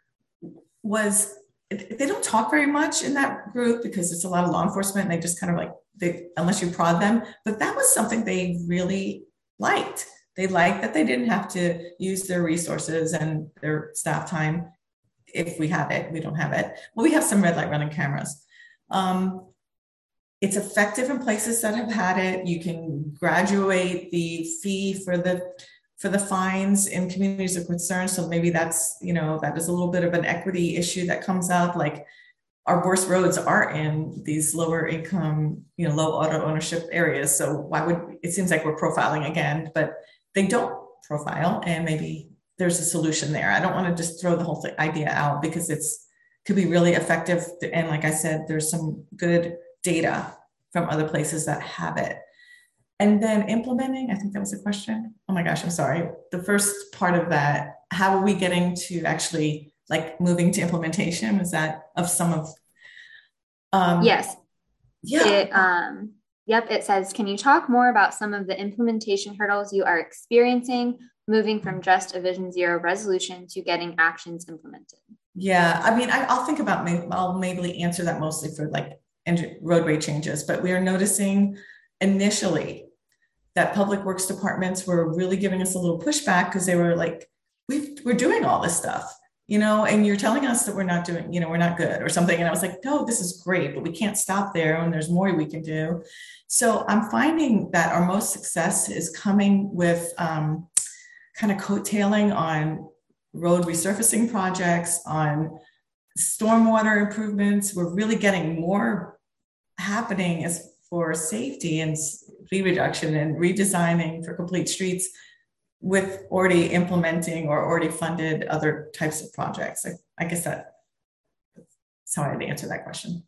was, they don't talk very much in that group because it's a lot of law enforcement, and they just kind of like, they, unless you prod them, but that was something they really liked. They liked that they didn't have to use their resources and their staff time. If we have it, we don't have it. Well, we have some red light running cameras. Um, it's effective in places that have had it. You can graduate the fee for the for the fines in communities of concern. So maybe that's, you know, that is a little bit of an equity issue that comes up. Like, our worst roads are in these lower income, you know, low auto ownership areas. So why would, it seems like we're profiling again, but they don't profile, and maybe there's a solution there. I don't want to just throw the whole idea out because it's could be really effective. And like I said, there's some good data from other places that have it. And then implementing, I think that was a question. Oh my gosh, I'm sorry. The first part of that, how are we getting to actually like moving to implementation? Was that of some of? Um, yes. Yeah. It, um, yep. It says, can you talk more about some of the implementation hurdles you are experiencing moving from just a Vision Zero resolution to getting actions implemented? Yeah. I mean, I, I'll think about, maybe, I'll maybe answer that mostly for like roadway changes, but we are noticing initially that public works departments were really giving us a little pushback because they were like, we we're doing all this stuff, you know, and you're telling us that we're not doing, you know, we're not good or something. And I was like, no, this is great, but we can't stop there. And there's more we can do. So I'm finding that our most success is coming with um, kind of coattailing on road resurfacing projects, on stormwater improvements. We're really getting more happening as for safety and fee reduction and redesigning for complete streets with already implementing or already funded other types of projects. I, I guess that, that's how I'd answer that question.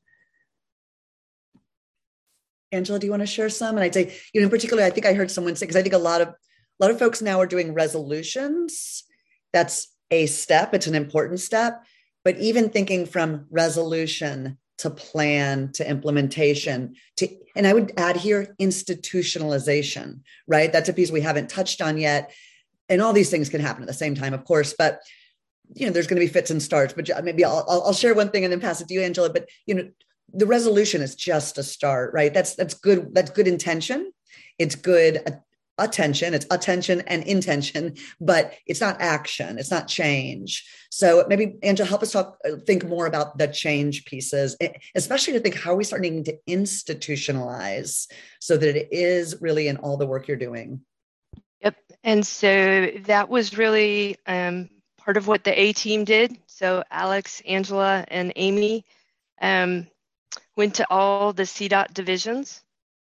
Angela, do you want to share some? And I'd say, you know, in particular, I think I heard someone say, because I think a lot of a lot of folks now are doing resolutions. That's a step. It's an important step. But even thinking from resolution to plan to implementation to, and I would add here, institutionalization, right? That's a piece we haven't touched on yet. And all these things can happen at the same time, of course, but you know, there's going to be fits and starts, but maybe I'll, I'll share one thing and then pass it to you, Angela. But, you know, the resolution is just a start, right? That's, that's good. That's good intention. It's good attention. It's attention and intention, but it's not action. It's not change. So maybe Angela, help us talk, think more about the change pieces, especially to think, how are we starting to institutionalize so that it is really in all the work you're doing? Yep. And so that was really um, part of what the A team did. So Alex, Angela, and Amy um, went to all the C DOT divisions.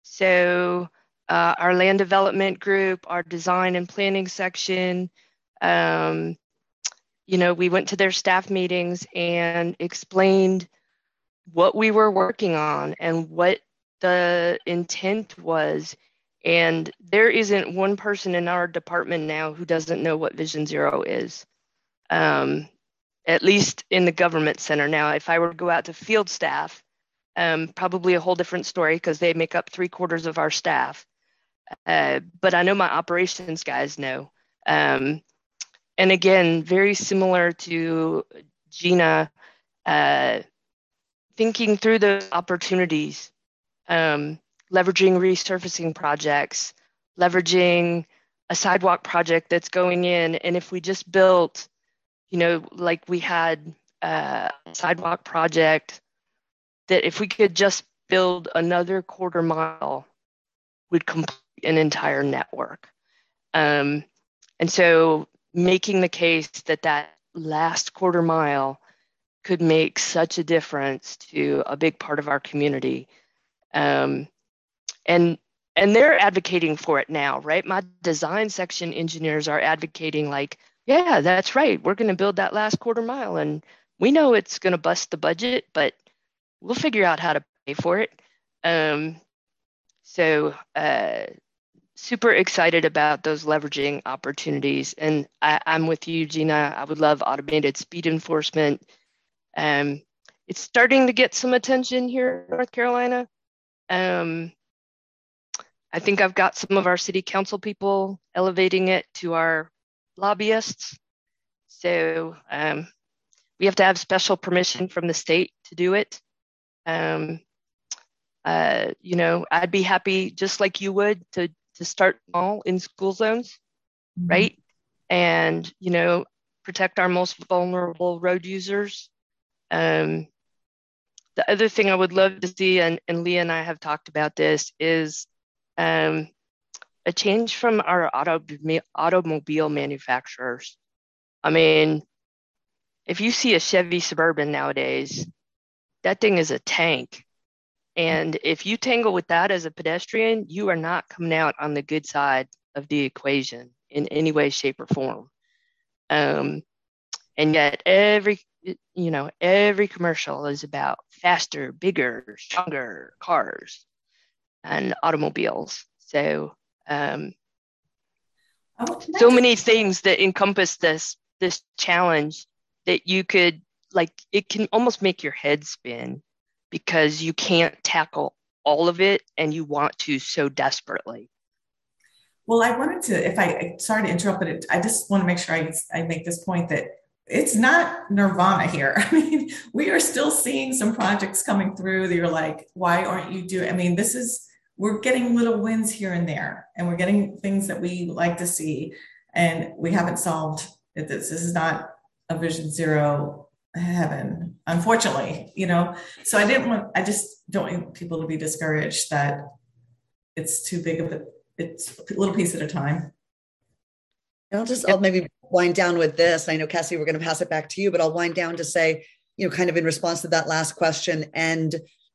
So uh, our land development group, our design and planning section, um, you know, we went to their staff meetings and explained what we were working on and what the intent was. And there isn't one person in our department now who doesn't know what Vision Zero is, um, at least in the government center. Now, if I were to go out to field staff, um, probably a whole different story because they make up three quarters of our staff. Uh, but I know my operations guys know. Um, and again, very similar to Gina, uh, thinking through the opportunities, um, leveraging resurfacing projects, leveraging a sidewalk project that's going in. And if we just built, you know, like we had a sidewalk project that if we could just build another quarter mile, would complete an entire network. Um, and so making the case that that last quarter mile could make such a difference to a big part of our community. Um, and and they're advocating for it now, right? My design section engineers are advocating like, yeah, that's right. We're going to build that last quarter mile. And we know it's going to bust the budget, but we'll figure out how to pay for it. Um, so uh, super excited about those leveraging opportunities. And I, I'm with you, Gina. I would love automated speed enforcement. Um, it's starting to get some attention here in North Carolina. Um, I think I've got some of our city council people elevating it to our lobbyists. So um, we have to have special permission from the state to do it. Um, uh, you know, I'd be happy, just like you would, to to start small in school zones, mm-hmm. right? And, you know, protect our most vulnerable road users. Um, the other thing I would love to see, and, and Leah and I have talked about this, is um, a change from our auto, automobile manufacturers. I mean, if you see a Chevy Suburban nowadays, that thing is a tank. And if you tangle with that as a pedestrian, you are not coming out on the good side of the equation in any way, shape, or form. Um, and yet every, you know, every commercial is about faster, bigger, stronger cars and automobiles. So, um, so many things that encompass this, this challenge that you could, like, it can almost make your head spin, because you can't tackle all of it and you want to so desperately. Well, I wanted to, if I, sorry to interrupt, but it, I just want to make sure I, I make this point that it's not nirvana here. I mean, we are still seeing some projects coming through that you're like, why aren't you doing, I mean, this is, we're getting little wins here and there, and we're getting things that we like to see, and we haven't solved it. This, this is not a Vision Zero heaven, unfortunately, you know. So I didn't want, I just don't want people to be discouraged that it's too big of a, it's a little piece at a time. And I'll just, I'll maybe wind down with this. I know, Cassie, we're going to pass it back to you, but I'll wind down to say, you know, kind of in response to that last question, and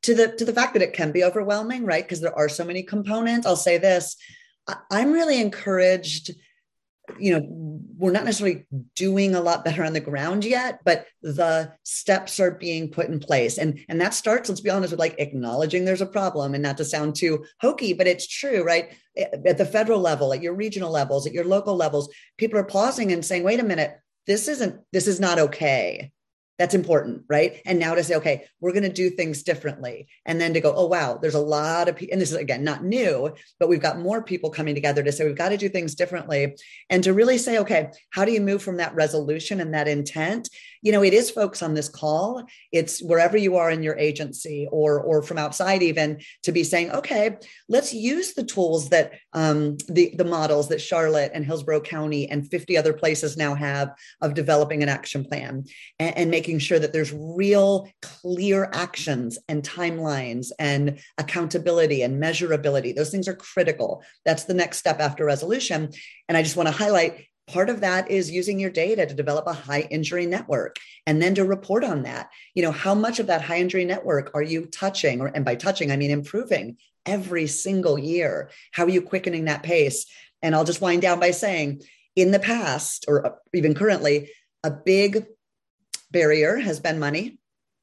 to the, to the fact that it can be overwhelming, right? Because there are so many components. I'll say this, I'm really encouraged. You know, we're not necessarily doing a lot better on the ground yet, but the steps are being put in place. And, and that starts, let's be honest, with like acknowledging there's a problem, and not to sound too hokey, but it's true, right? At the federal level, at your regional levels, at your local levels, people are pausing and saying, wait a minute, this isn't, this is not okay. That's important, right? And now to say, okay, we're going to do things differently. And then to go, oh, wow, there's a lot of people, and this is, again, not new, but we've got more people coming together to say, we've got to do things differently. And to really say, okay, how do you move from that resolution and that intent? You know, it is folks on this call, it's wherever you are in your agency or, or from outside even, to be saying, okay, let's use the tools that um, the, the models that Charlotte and Hillsborough County and fifty other places now have of developing an action plan and, and making sure that there's real clear actions and timelines and accountability and measurability. Those things are critical. That's the next step after resolution. And I just want to highlight, part of that is using your data to develop a high injury network and then to report on that. You know, how much of that high injury network are you touching? Or, and by touching, I mean improving every single year. How are you quickening that pace? And I'll just wind down by saying, in the past, or even currently, a big barrier has been money.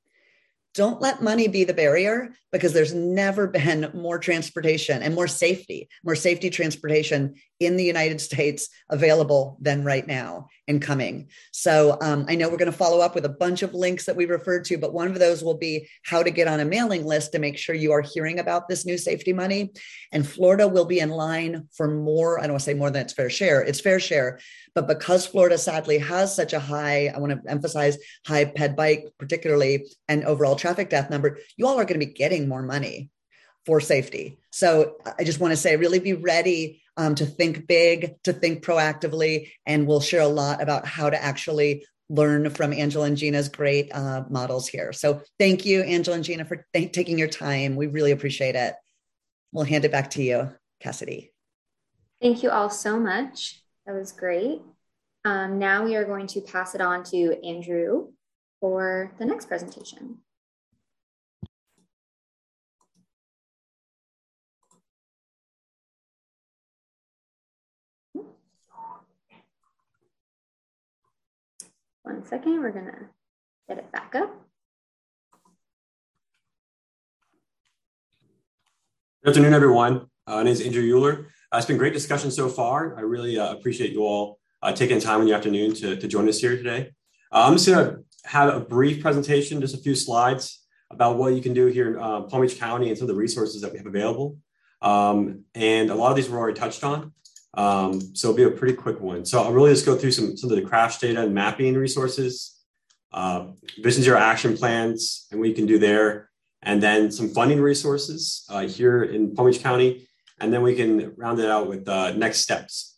Don't let money be the barrier, because there's never been more transportation and more safety, more safety transportation in the United States available than right now and coming. So um, I know we're going to follow up with a bunch of links that we referred to, but one of those will be how to get on a mailing list to make sure you are hearing about this new safety money. And Florida will be in line for more, I don't want to say more than its fair share, it's fair share. But because Florida sadly has such a high, I want to emphasize high ped bike particularly, and overall traffic death number, you all are going to be getting more money for safety. So I just want to say, really be ready um, to think big, to think proactively, and we'll share a lot about how to actually learn from Angela and Gina's great uh, models here. So thank you, Angela and Gina, for th- taking your time. We really appreciate it. We'll hand it back to you, Cassidy. Thank you all so much. That was great. Um, now we are going to pass it on to Andrew for the next presentation. One second, we're gonna get it back up. Good afternoon, everyone. Uh, my name is Andrew Euler. Uh, it's been great discussion so far. I really uh, appreciate you all uh, taking time in the afternoon to, to join us here today. Uh, I'm just gonna have a brief presentation, just a few slides about what you can do here in uh, Palm Beach County and some of the resources that we have available. Um, and a lot of these were already touched on. Um, so it'll be a pretty quick one. So I'll really just go through some, some of the crash data and mapping resources, uh, Vision Zero action plans, and what you can do there, and then some funding resources uh, here in Palm Beach County, and then we can round it out with uh, next steps.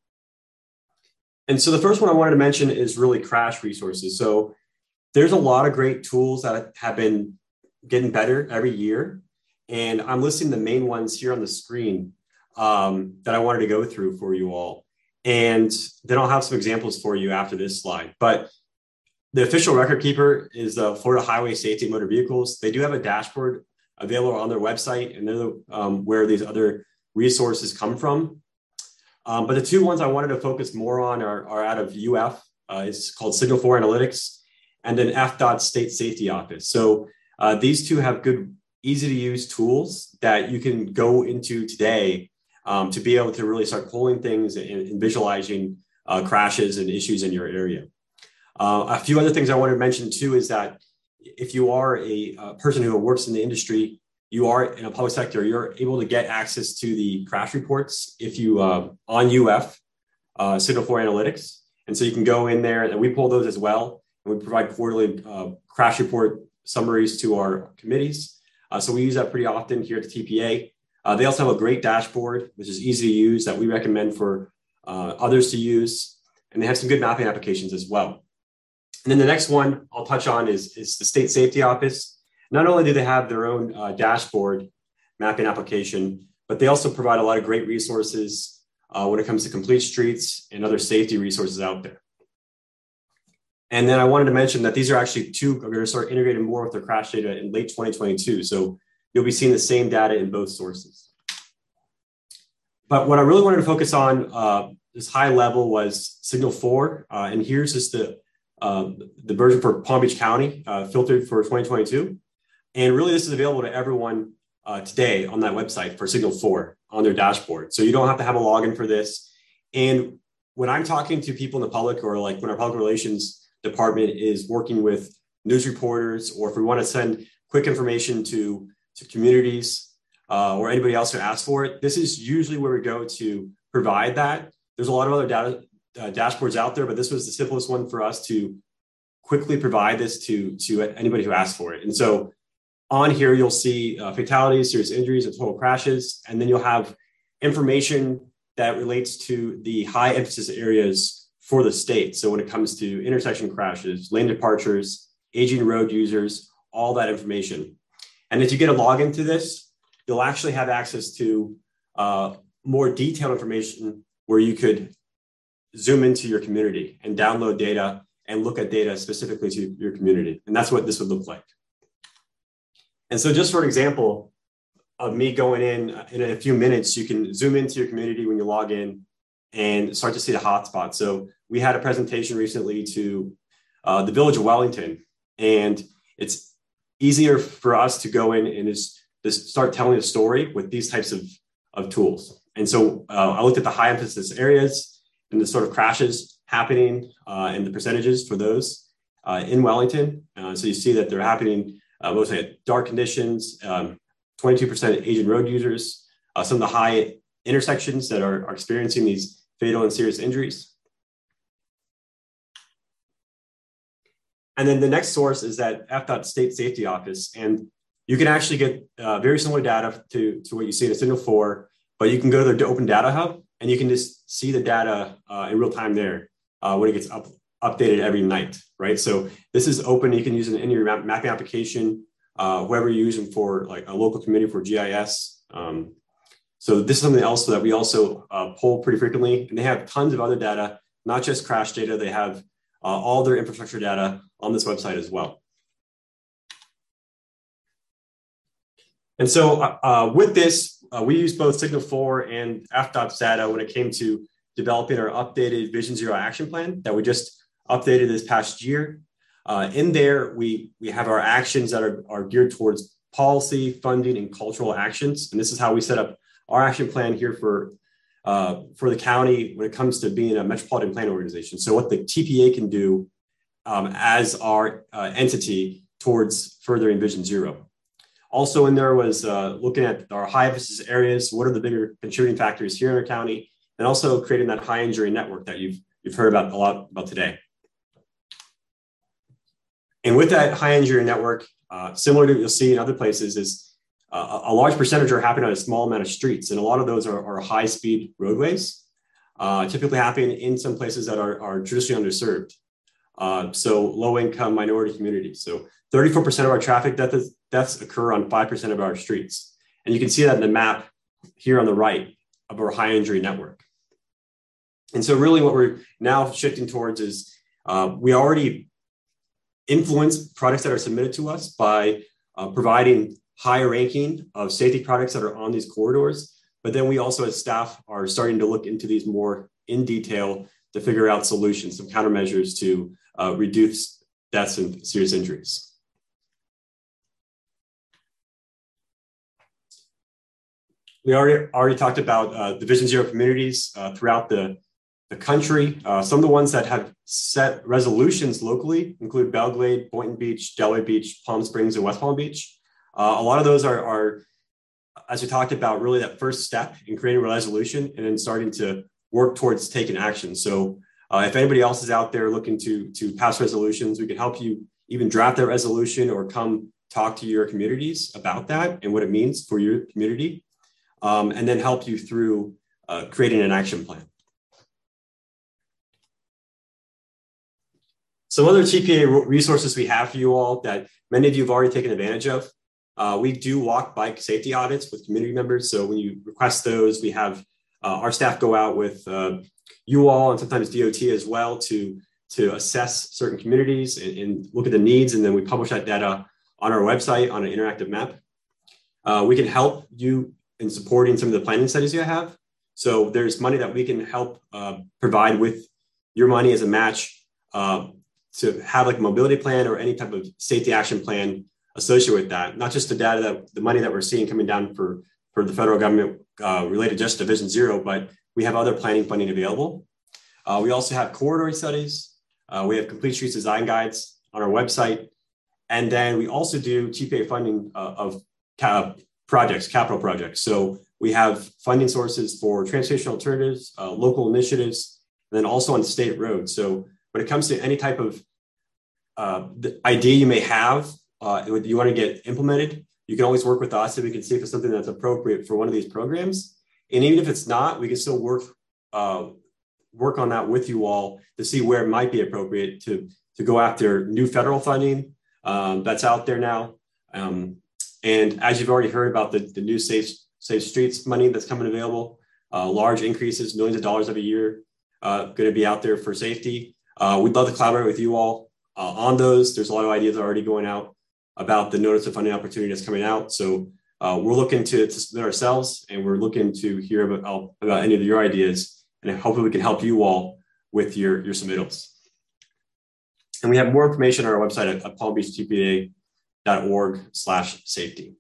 And so the first one I wanted to mention is really crash resources. So there's a lot of great tools that have been getting better every year, and I'm listing the main ones here on the screen um, that I wanted to go through for you all. And then I'll have some examples for you after this slide. But the official record keeper is the Florida Highway Safety Motor Vehicles. They do have a dashboard available on their website, and they're the, um, where these other resources come from. Um, but the two ones I wanted to focus more on are, are out of U F. Uh, it's called Signal four Analytics, and then F D O T State Safety Office. So uh, these two have good, easy to use tools that you can go into today um, to be able to really start pulling things and, and visualizing uh, crashes and issues in your area. Uh, a few other things I wanted to mention too is that if you are a, a person who works in the industry, you are in a public sector, you're able to get access to the crash reports if you uh, on U F, uh, Signal four Analytics. And so you can go in there, and we pull those as well. And we provide quarterly uh, crash report summaries to our committees. Uh, so we use that pretty often here at the T P A. Uh, they also have a great dashboard, which is easy to use, that we recommend for uh, others to use. And they have some good mapping applications as well. And then the next one I'll touch on is, is the State Safety Office. Not only do they have their own uh, dashboard mapping application, but they also provide a lot of great resources uh, when it comes to complete streets and other safety resources out there. And then I wanted to mention that these are actually two, are going to start integrating more with their crash data in late twenty twenty-two. So you'll be seeing the same data in both sources. But what I really wanted to focus on uh, this high level was Signal four. Uh, and here's just the, uh, the version for Palm Beach County uh, filtered for twenty twenty-two. And really this is available to everyone uh, today on that website for Signal four on their dashboard. So you don't have to have a login for this. And when I'm talking to people in the public, or like when our public relations department is working with news reporters, or if we want to send quick information to, to communities uh, or anybody else who asks for it, this is usually where we go to provide that. There's a lot of other data uh, dashboards out there, but this was the simplest one for us to quickly provide this to, to anybody who asks for it. And so on here, you'll see uh, fatalities, serious injuries, and total crashes, and then you'll have information that relates to the high emphasis areas for the state. So when it comes to intersection crashes, lane departures, aging road users, all that information. And if you get a login to this, you'll actually have access to uh, more detailed information where you could zoom into your community and download data and look at data specifically to your community. And that's what this would look like. And so just for an example of me going in, in a few minutes, you can zoom into your community when you log in and start to see the hotspots. So we had a presentation recently to uh, the village of Wellington, and it's easier for us to go in and just, just start telling a story with these types of, of tools. And so uh, I looked at the high emphasis areas and the sort of crashes happening uh, and the percentages for those uh, in Wellington. Uh, so you see that they're happening uh, mostly at dark conditions, um, twenty-two percent aging road users, uh, some of the high intersections that are, are experiencing these fatal and serious injuries. And then the next source is that F DOT State Safety Office. And you can actually get uh, very similar data to, to what you see in a Signal four, but you can go to the Open Data Hub and you can just see the data uh, in real time there uh, when it gets up, updated every night, right? So this is open. You can use it in your map, mapping application, uh, whoever you're using for like a local community for G I S. Um, So this is something else that we also uh, pull pretty frequently, and they have tons of other data, not just crash data. They have uh, all their infrastructure data on this website as well. And so uh, uh, with this, uh, we use both Signal four and F DOT's data when it came to developing our updated Vision Zero action plan that we just updated this past year. Uh, in there, we, we have our actions that are, are geared towards policy, funding, and cultural actions. And this is how we set up our action plan here for, uh, for the county when it comes to being a metropolitan plan organization. So what the T P A can do um, as our uh, entity towards furthering Vision Zero. Also in there was uh, looking at our high emphasis areas, what are the bigger contributing factors here in our county, and also creating that high injury network that you've, you've heard about a lot about today. And with that high injury network, uh, similar to what you'll see in other places, is Uh, a large percentage are happening on a small amount of streets, and a lot of those are, are high-speed roadways, uh, typically happening in some places that are, are traditionally underserved. Uh, so low-income minority communities. So thirty-four percent of our traffic deaths, deaths occur on five percent of our streets. And you can see that in the map here on the right of our high injury network. And so really what we're now shifting towards is uh, we already influence products that are submitted to us by uh, providing higher ranking of safety products that are on these corridors. But then we also as staff are starting to look into these more in detail to figure out solutions, some countermeasures to uh, reduce deaths and serious injuries. We already, already talked about uh, the Vision Zero communities uh, throughout the, the country. Uh, some of the ones that have set resolutions locally include Belglade, Boynton Beach, Delray Beach, Palm Springs, and West Palm Beach. Uh, a lot of those are, are, as we talked about, really that first step in creating a resolution and then starting to work towards taking action. So uh, if anybody else is out there looking to, to pass resolutions, we can help you even draft that resolution or come talk to your communities about that and what it means for your community, um, and then help you through uh, creating an action plan. Some other T P A resources we have for you all that many of you have already taken advantage of. Uh, we do walk bike safety audits with community members. So when you request those, we have uh, our staff go out with uh, you all and sometimes D O T as well to to assess certain communities and, and look at the needs, and then we publish that data on our website on an interactive map. Uh, we can help you in supporting some of the planning studies you have. So there's money that we can help uh, provide with your money as a match uh, to have like a mobility plan or any type of safety action plan associated with that. Not just the data that the money that we're seeing coming down for, for the federal government uh, related just to Vision Zero, but we have other planning funding available. Uh, we also have corridor studies. Uh, we have complete streets design guides on our website. And then we also do T P A funding uh, of ca- projects, capital projects. So we have funding sources for transportation alternatives, uh, local initiatives, and then also on state roads. So when it comes to any type of uh, idea you may have, uh, you want to get implemented, you can always work with us and we can see if it's something that's appropriate for one of these programs. And even if it's not, we can still work uh, work on that with you all to see where it might be appropriate to, to go after new federal funding um, that's out there now. Um, and as you've already heard about the, the new Safe, Safe Streets money that's coming available, uh, large increases, millions of dollars every year, uh, going to be out there for safety. Uh, we'd love to collaborate with you all uh, on those. There's a lot of ideas already going out about the notice of funding opportunity that's coming out. So uh, we're looking to, to submit ourselves, and we're looking to hear about, about any of your ideas, and hopefully we can help you all with your, your submittals. And we have more information on our website at, at palm beach t p a dot org slash safety.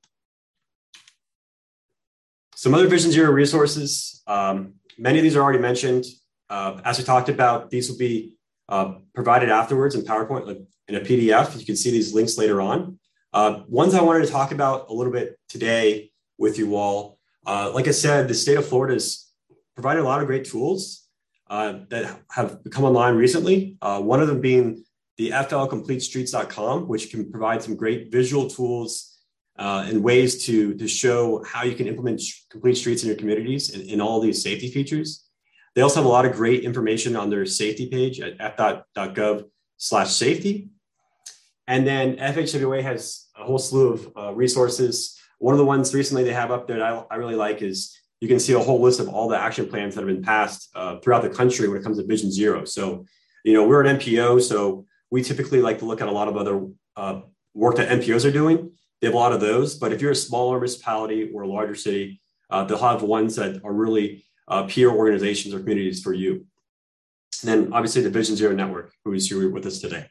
Some other Vision Zero resources. Um, many of these are already mentioned. Uh, as we talked about, these will be uh, provided afterwards in PowerPoint, like in a P D F. You can see these links later on. Uh, ones I wanted to talk about a little bit today with you all. Uh, like I said, the state of Florida has provided a lot of great tools uh, that have come online recently. Uh, one of them being the F L complete streets dot com, which can provide some great visual tools uh, and ways to, to show how you can implement sh- complete streets in your communities and, and all these safety features. They also have a lot of great information on their safety page at f dot gov slash safety. And then F H W A has a whole slew of uh, resources. One of the ones recently they have up there that I, I really like is you can see a whole list of all the action plans that have been passed uh, throughout the country when it comes to Vision Zero. So, you know, we're an N P O, so we typically like to look at a lot of other uh, work that N P Os are doing. They have a lot of those, but if you're a smaller municipality or a larger city, uh, they'll have ones that are really uh, peer organizations or communities for you. And then obviously the Vision Zero Network, who is here with us today.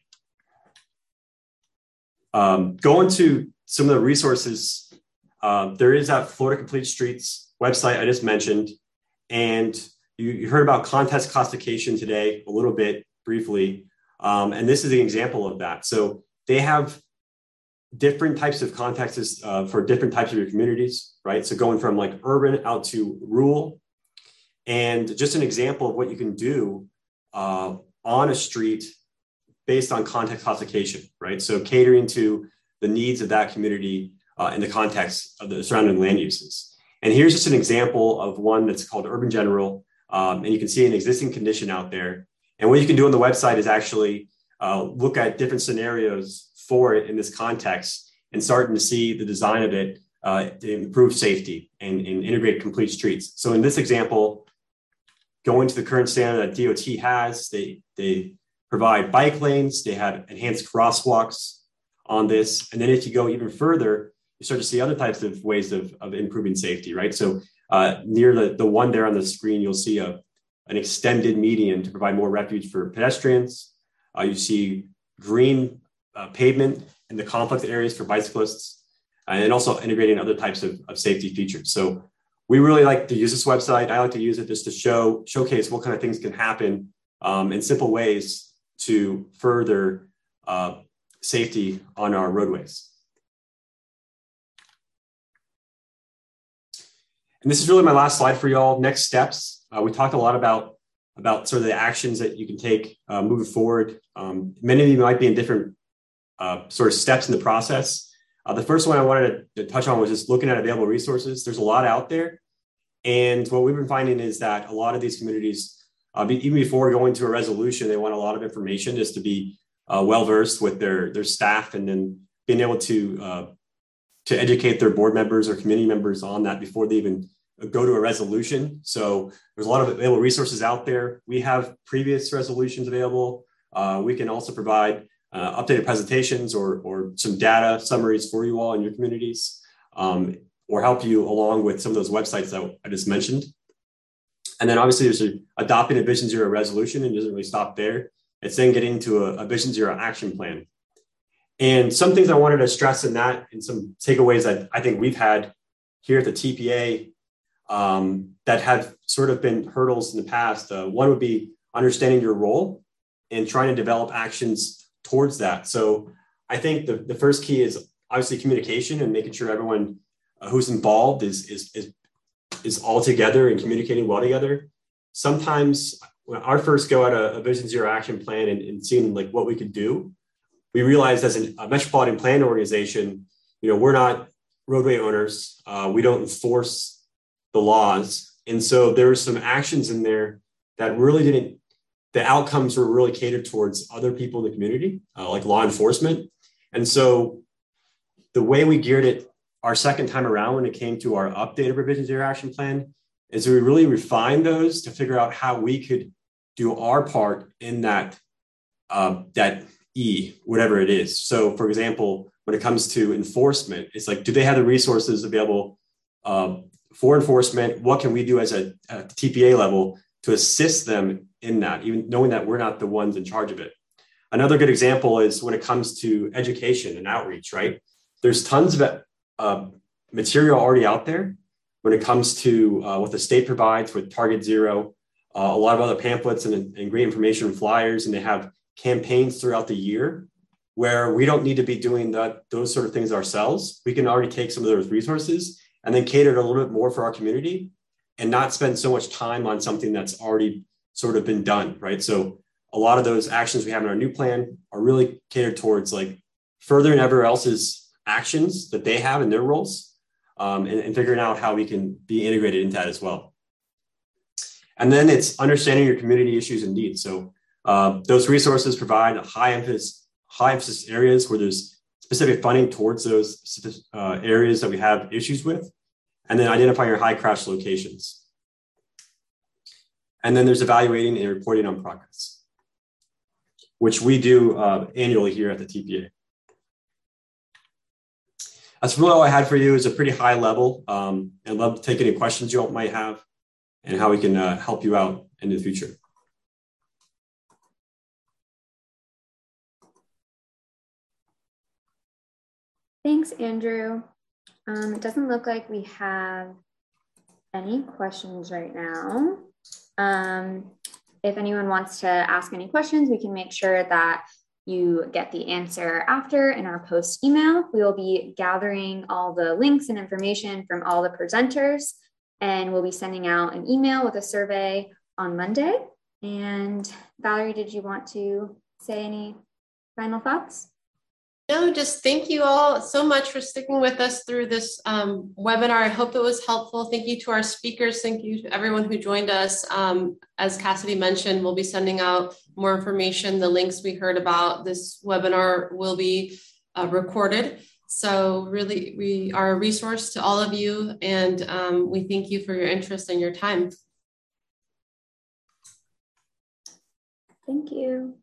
Um, going to some of the resources, uh, there is that Florida Complete Streets website I just mentioned, and you, you heard about contest classification today a little bit briefly, um, and this is an example of that. So they have different types of contexts uh, for different types of your communities, right? So going from like urban out to rural, and just an example of what you can do uh, on a street based on context classification, right? So catering to the needs of that community uh, in the context of the surrounding land uses. And here's just an example of one that's called Urban General. Um, and you can see an existing condition out there. And what you can do on the website is actually uh, look at different scenarios for it in this context and starting to see the design of it uh, to improve safety and, and integrate complete streets. So in this example, going to the current standard that D O T has, they, they provide bike lanes, they have enhanced crosswalks on this. And then if you go even further, you start to see other types of ways of, of improving safety, right? So uh, near the, the one there on the screen, you'll see a, an extended median to provide more refuge for pedestrians. Uh, you see green uh, pavement in the conflict areas for bicyclists, and also integrating other types of, of safety features. So we really like to use this website. I like to use it just to show showcase what kind of things can happen um, in simple ways to further uh, safety on our roadways. And this is really my last slide for y'all. Next steps. Uh, we talked a lot about, about sort of the actions that you can take uh, moving forward. Um, many of you might be in different uh, sort of steps in the process. Uh, the first one I wanted to, to touch on was just looking at available resources. There's a lot out there. And what we've been finding is that a lot of these communities, Uh, be, even before going to a resolution, they want a lot of information just to be uh, well-versed with their, their staff, and then being able to, uh, to educate their board members or community members on that before they even go to a resolution. So there's a lot of available resources out there. We have previous resolutions available. Uh, we can also provide uh, updated presentations or, or some data summaries for you all in your communities, um, or help you along with some of those websites that I just mentioned. And then obviously there's a, adopting a Vision Zero resolution, and it doesn't really stop there. It's then getting to a, a Vision Zero action plan. And some things I wanted to stress in that, and some takeaways that I think we've had here at the T P A um, that have sort of been hurdles in the past. Uh, one would be understanding your role and trying to develop actions towards that. So I think the, the first key is obviously communication and making sure everyone uh, who's involved is, is, is, is all together and communicating well together. Sometimes when our first go at a, a Vision Zero action plan and, and seeing like what we could do, we realized as an, a metropolitan plan organization, you know, we're not roadway owners. Uh, we don't enforce the laws. And so there were some actions in there that really didn't, the outcomes were really catered towards other people in the community, uh, like law enforcement. And so the way we geared it our second time around when it came to our updated Vision Zero action plan is we really refined those to figure out how we could do our part in that, uh, that E, whatever it is. So for example, when it comes to enforcement, it's like, do they have the resources available uh, for enforcement? What can we do as a, a T P A level to assist them in that, even knowing that we're not the ones in charge of it? Another good example is when it comes to education and outreach, right? There's tons of uh, material already out there when it comes to uh, what the state provides with Target Zero, uh, a lot of other pamphlets and, and great information and flyers, and they have campaigns throughout the year where we don't need to be doing that, those sort of things ourselves. We can already take some of those resources and then cater it a little bit more for our community and not spend so much time on something that's already sort of been done, right? So a lot of those actions we have in our new plan are really catered towards like furthering everyone else's actions that they have in their roles, um, and, and figuring out how we can be integrated into that as well. And then it's understanding your community issues and needs. So uh, those resources provide a high emphasis, high emphasis areas where there's specific funding towards those uh, areas that we have issues with, and then identifying your high crash locations. And then there's evaluating and reporting on progress, which we do uh, annually here at the T P A. That's really all I had for you. Is a pretty high level. Um, I'd love to take any questions you might have and how we can uh, help you out in the future. Thanks, Andrew. Um, it doesn't look like we have any questions right now. Um, if anyone wants to ask any questions, we can make sure that you get the answer after in our post email. We will be gathering all the links and information from all the presenters, and we'll be sending out an email with a survey on Monday. And Valerie, did you want to say any final thoughts? No, just thank you all so much for sticking with us through this um, webinar. I hope it was helpful. Thank you to our speakers. Thank you to everyone who joined us. Um, as Cassidy mentioned, we'll be sending out more information. The links we heard about this webinar will be uh, recorded. So really, we are a resource to all of you, and um, we thank you for your interest and your time. Thank you.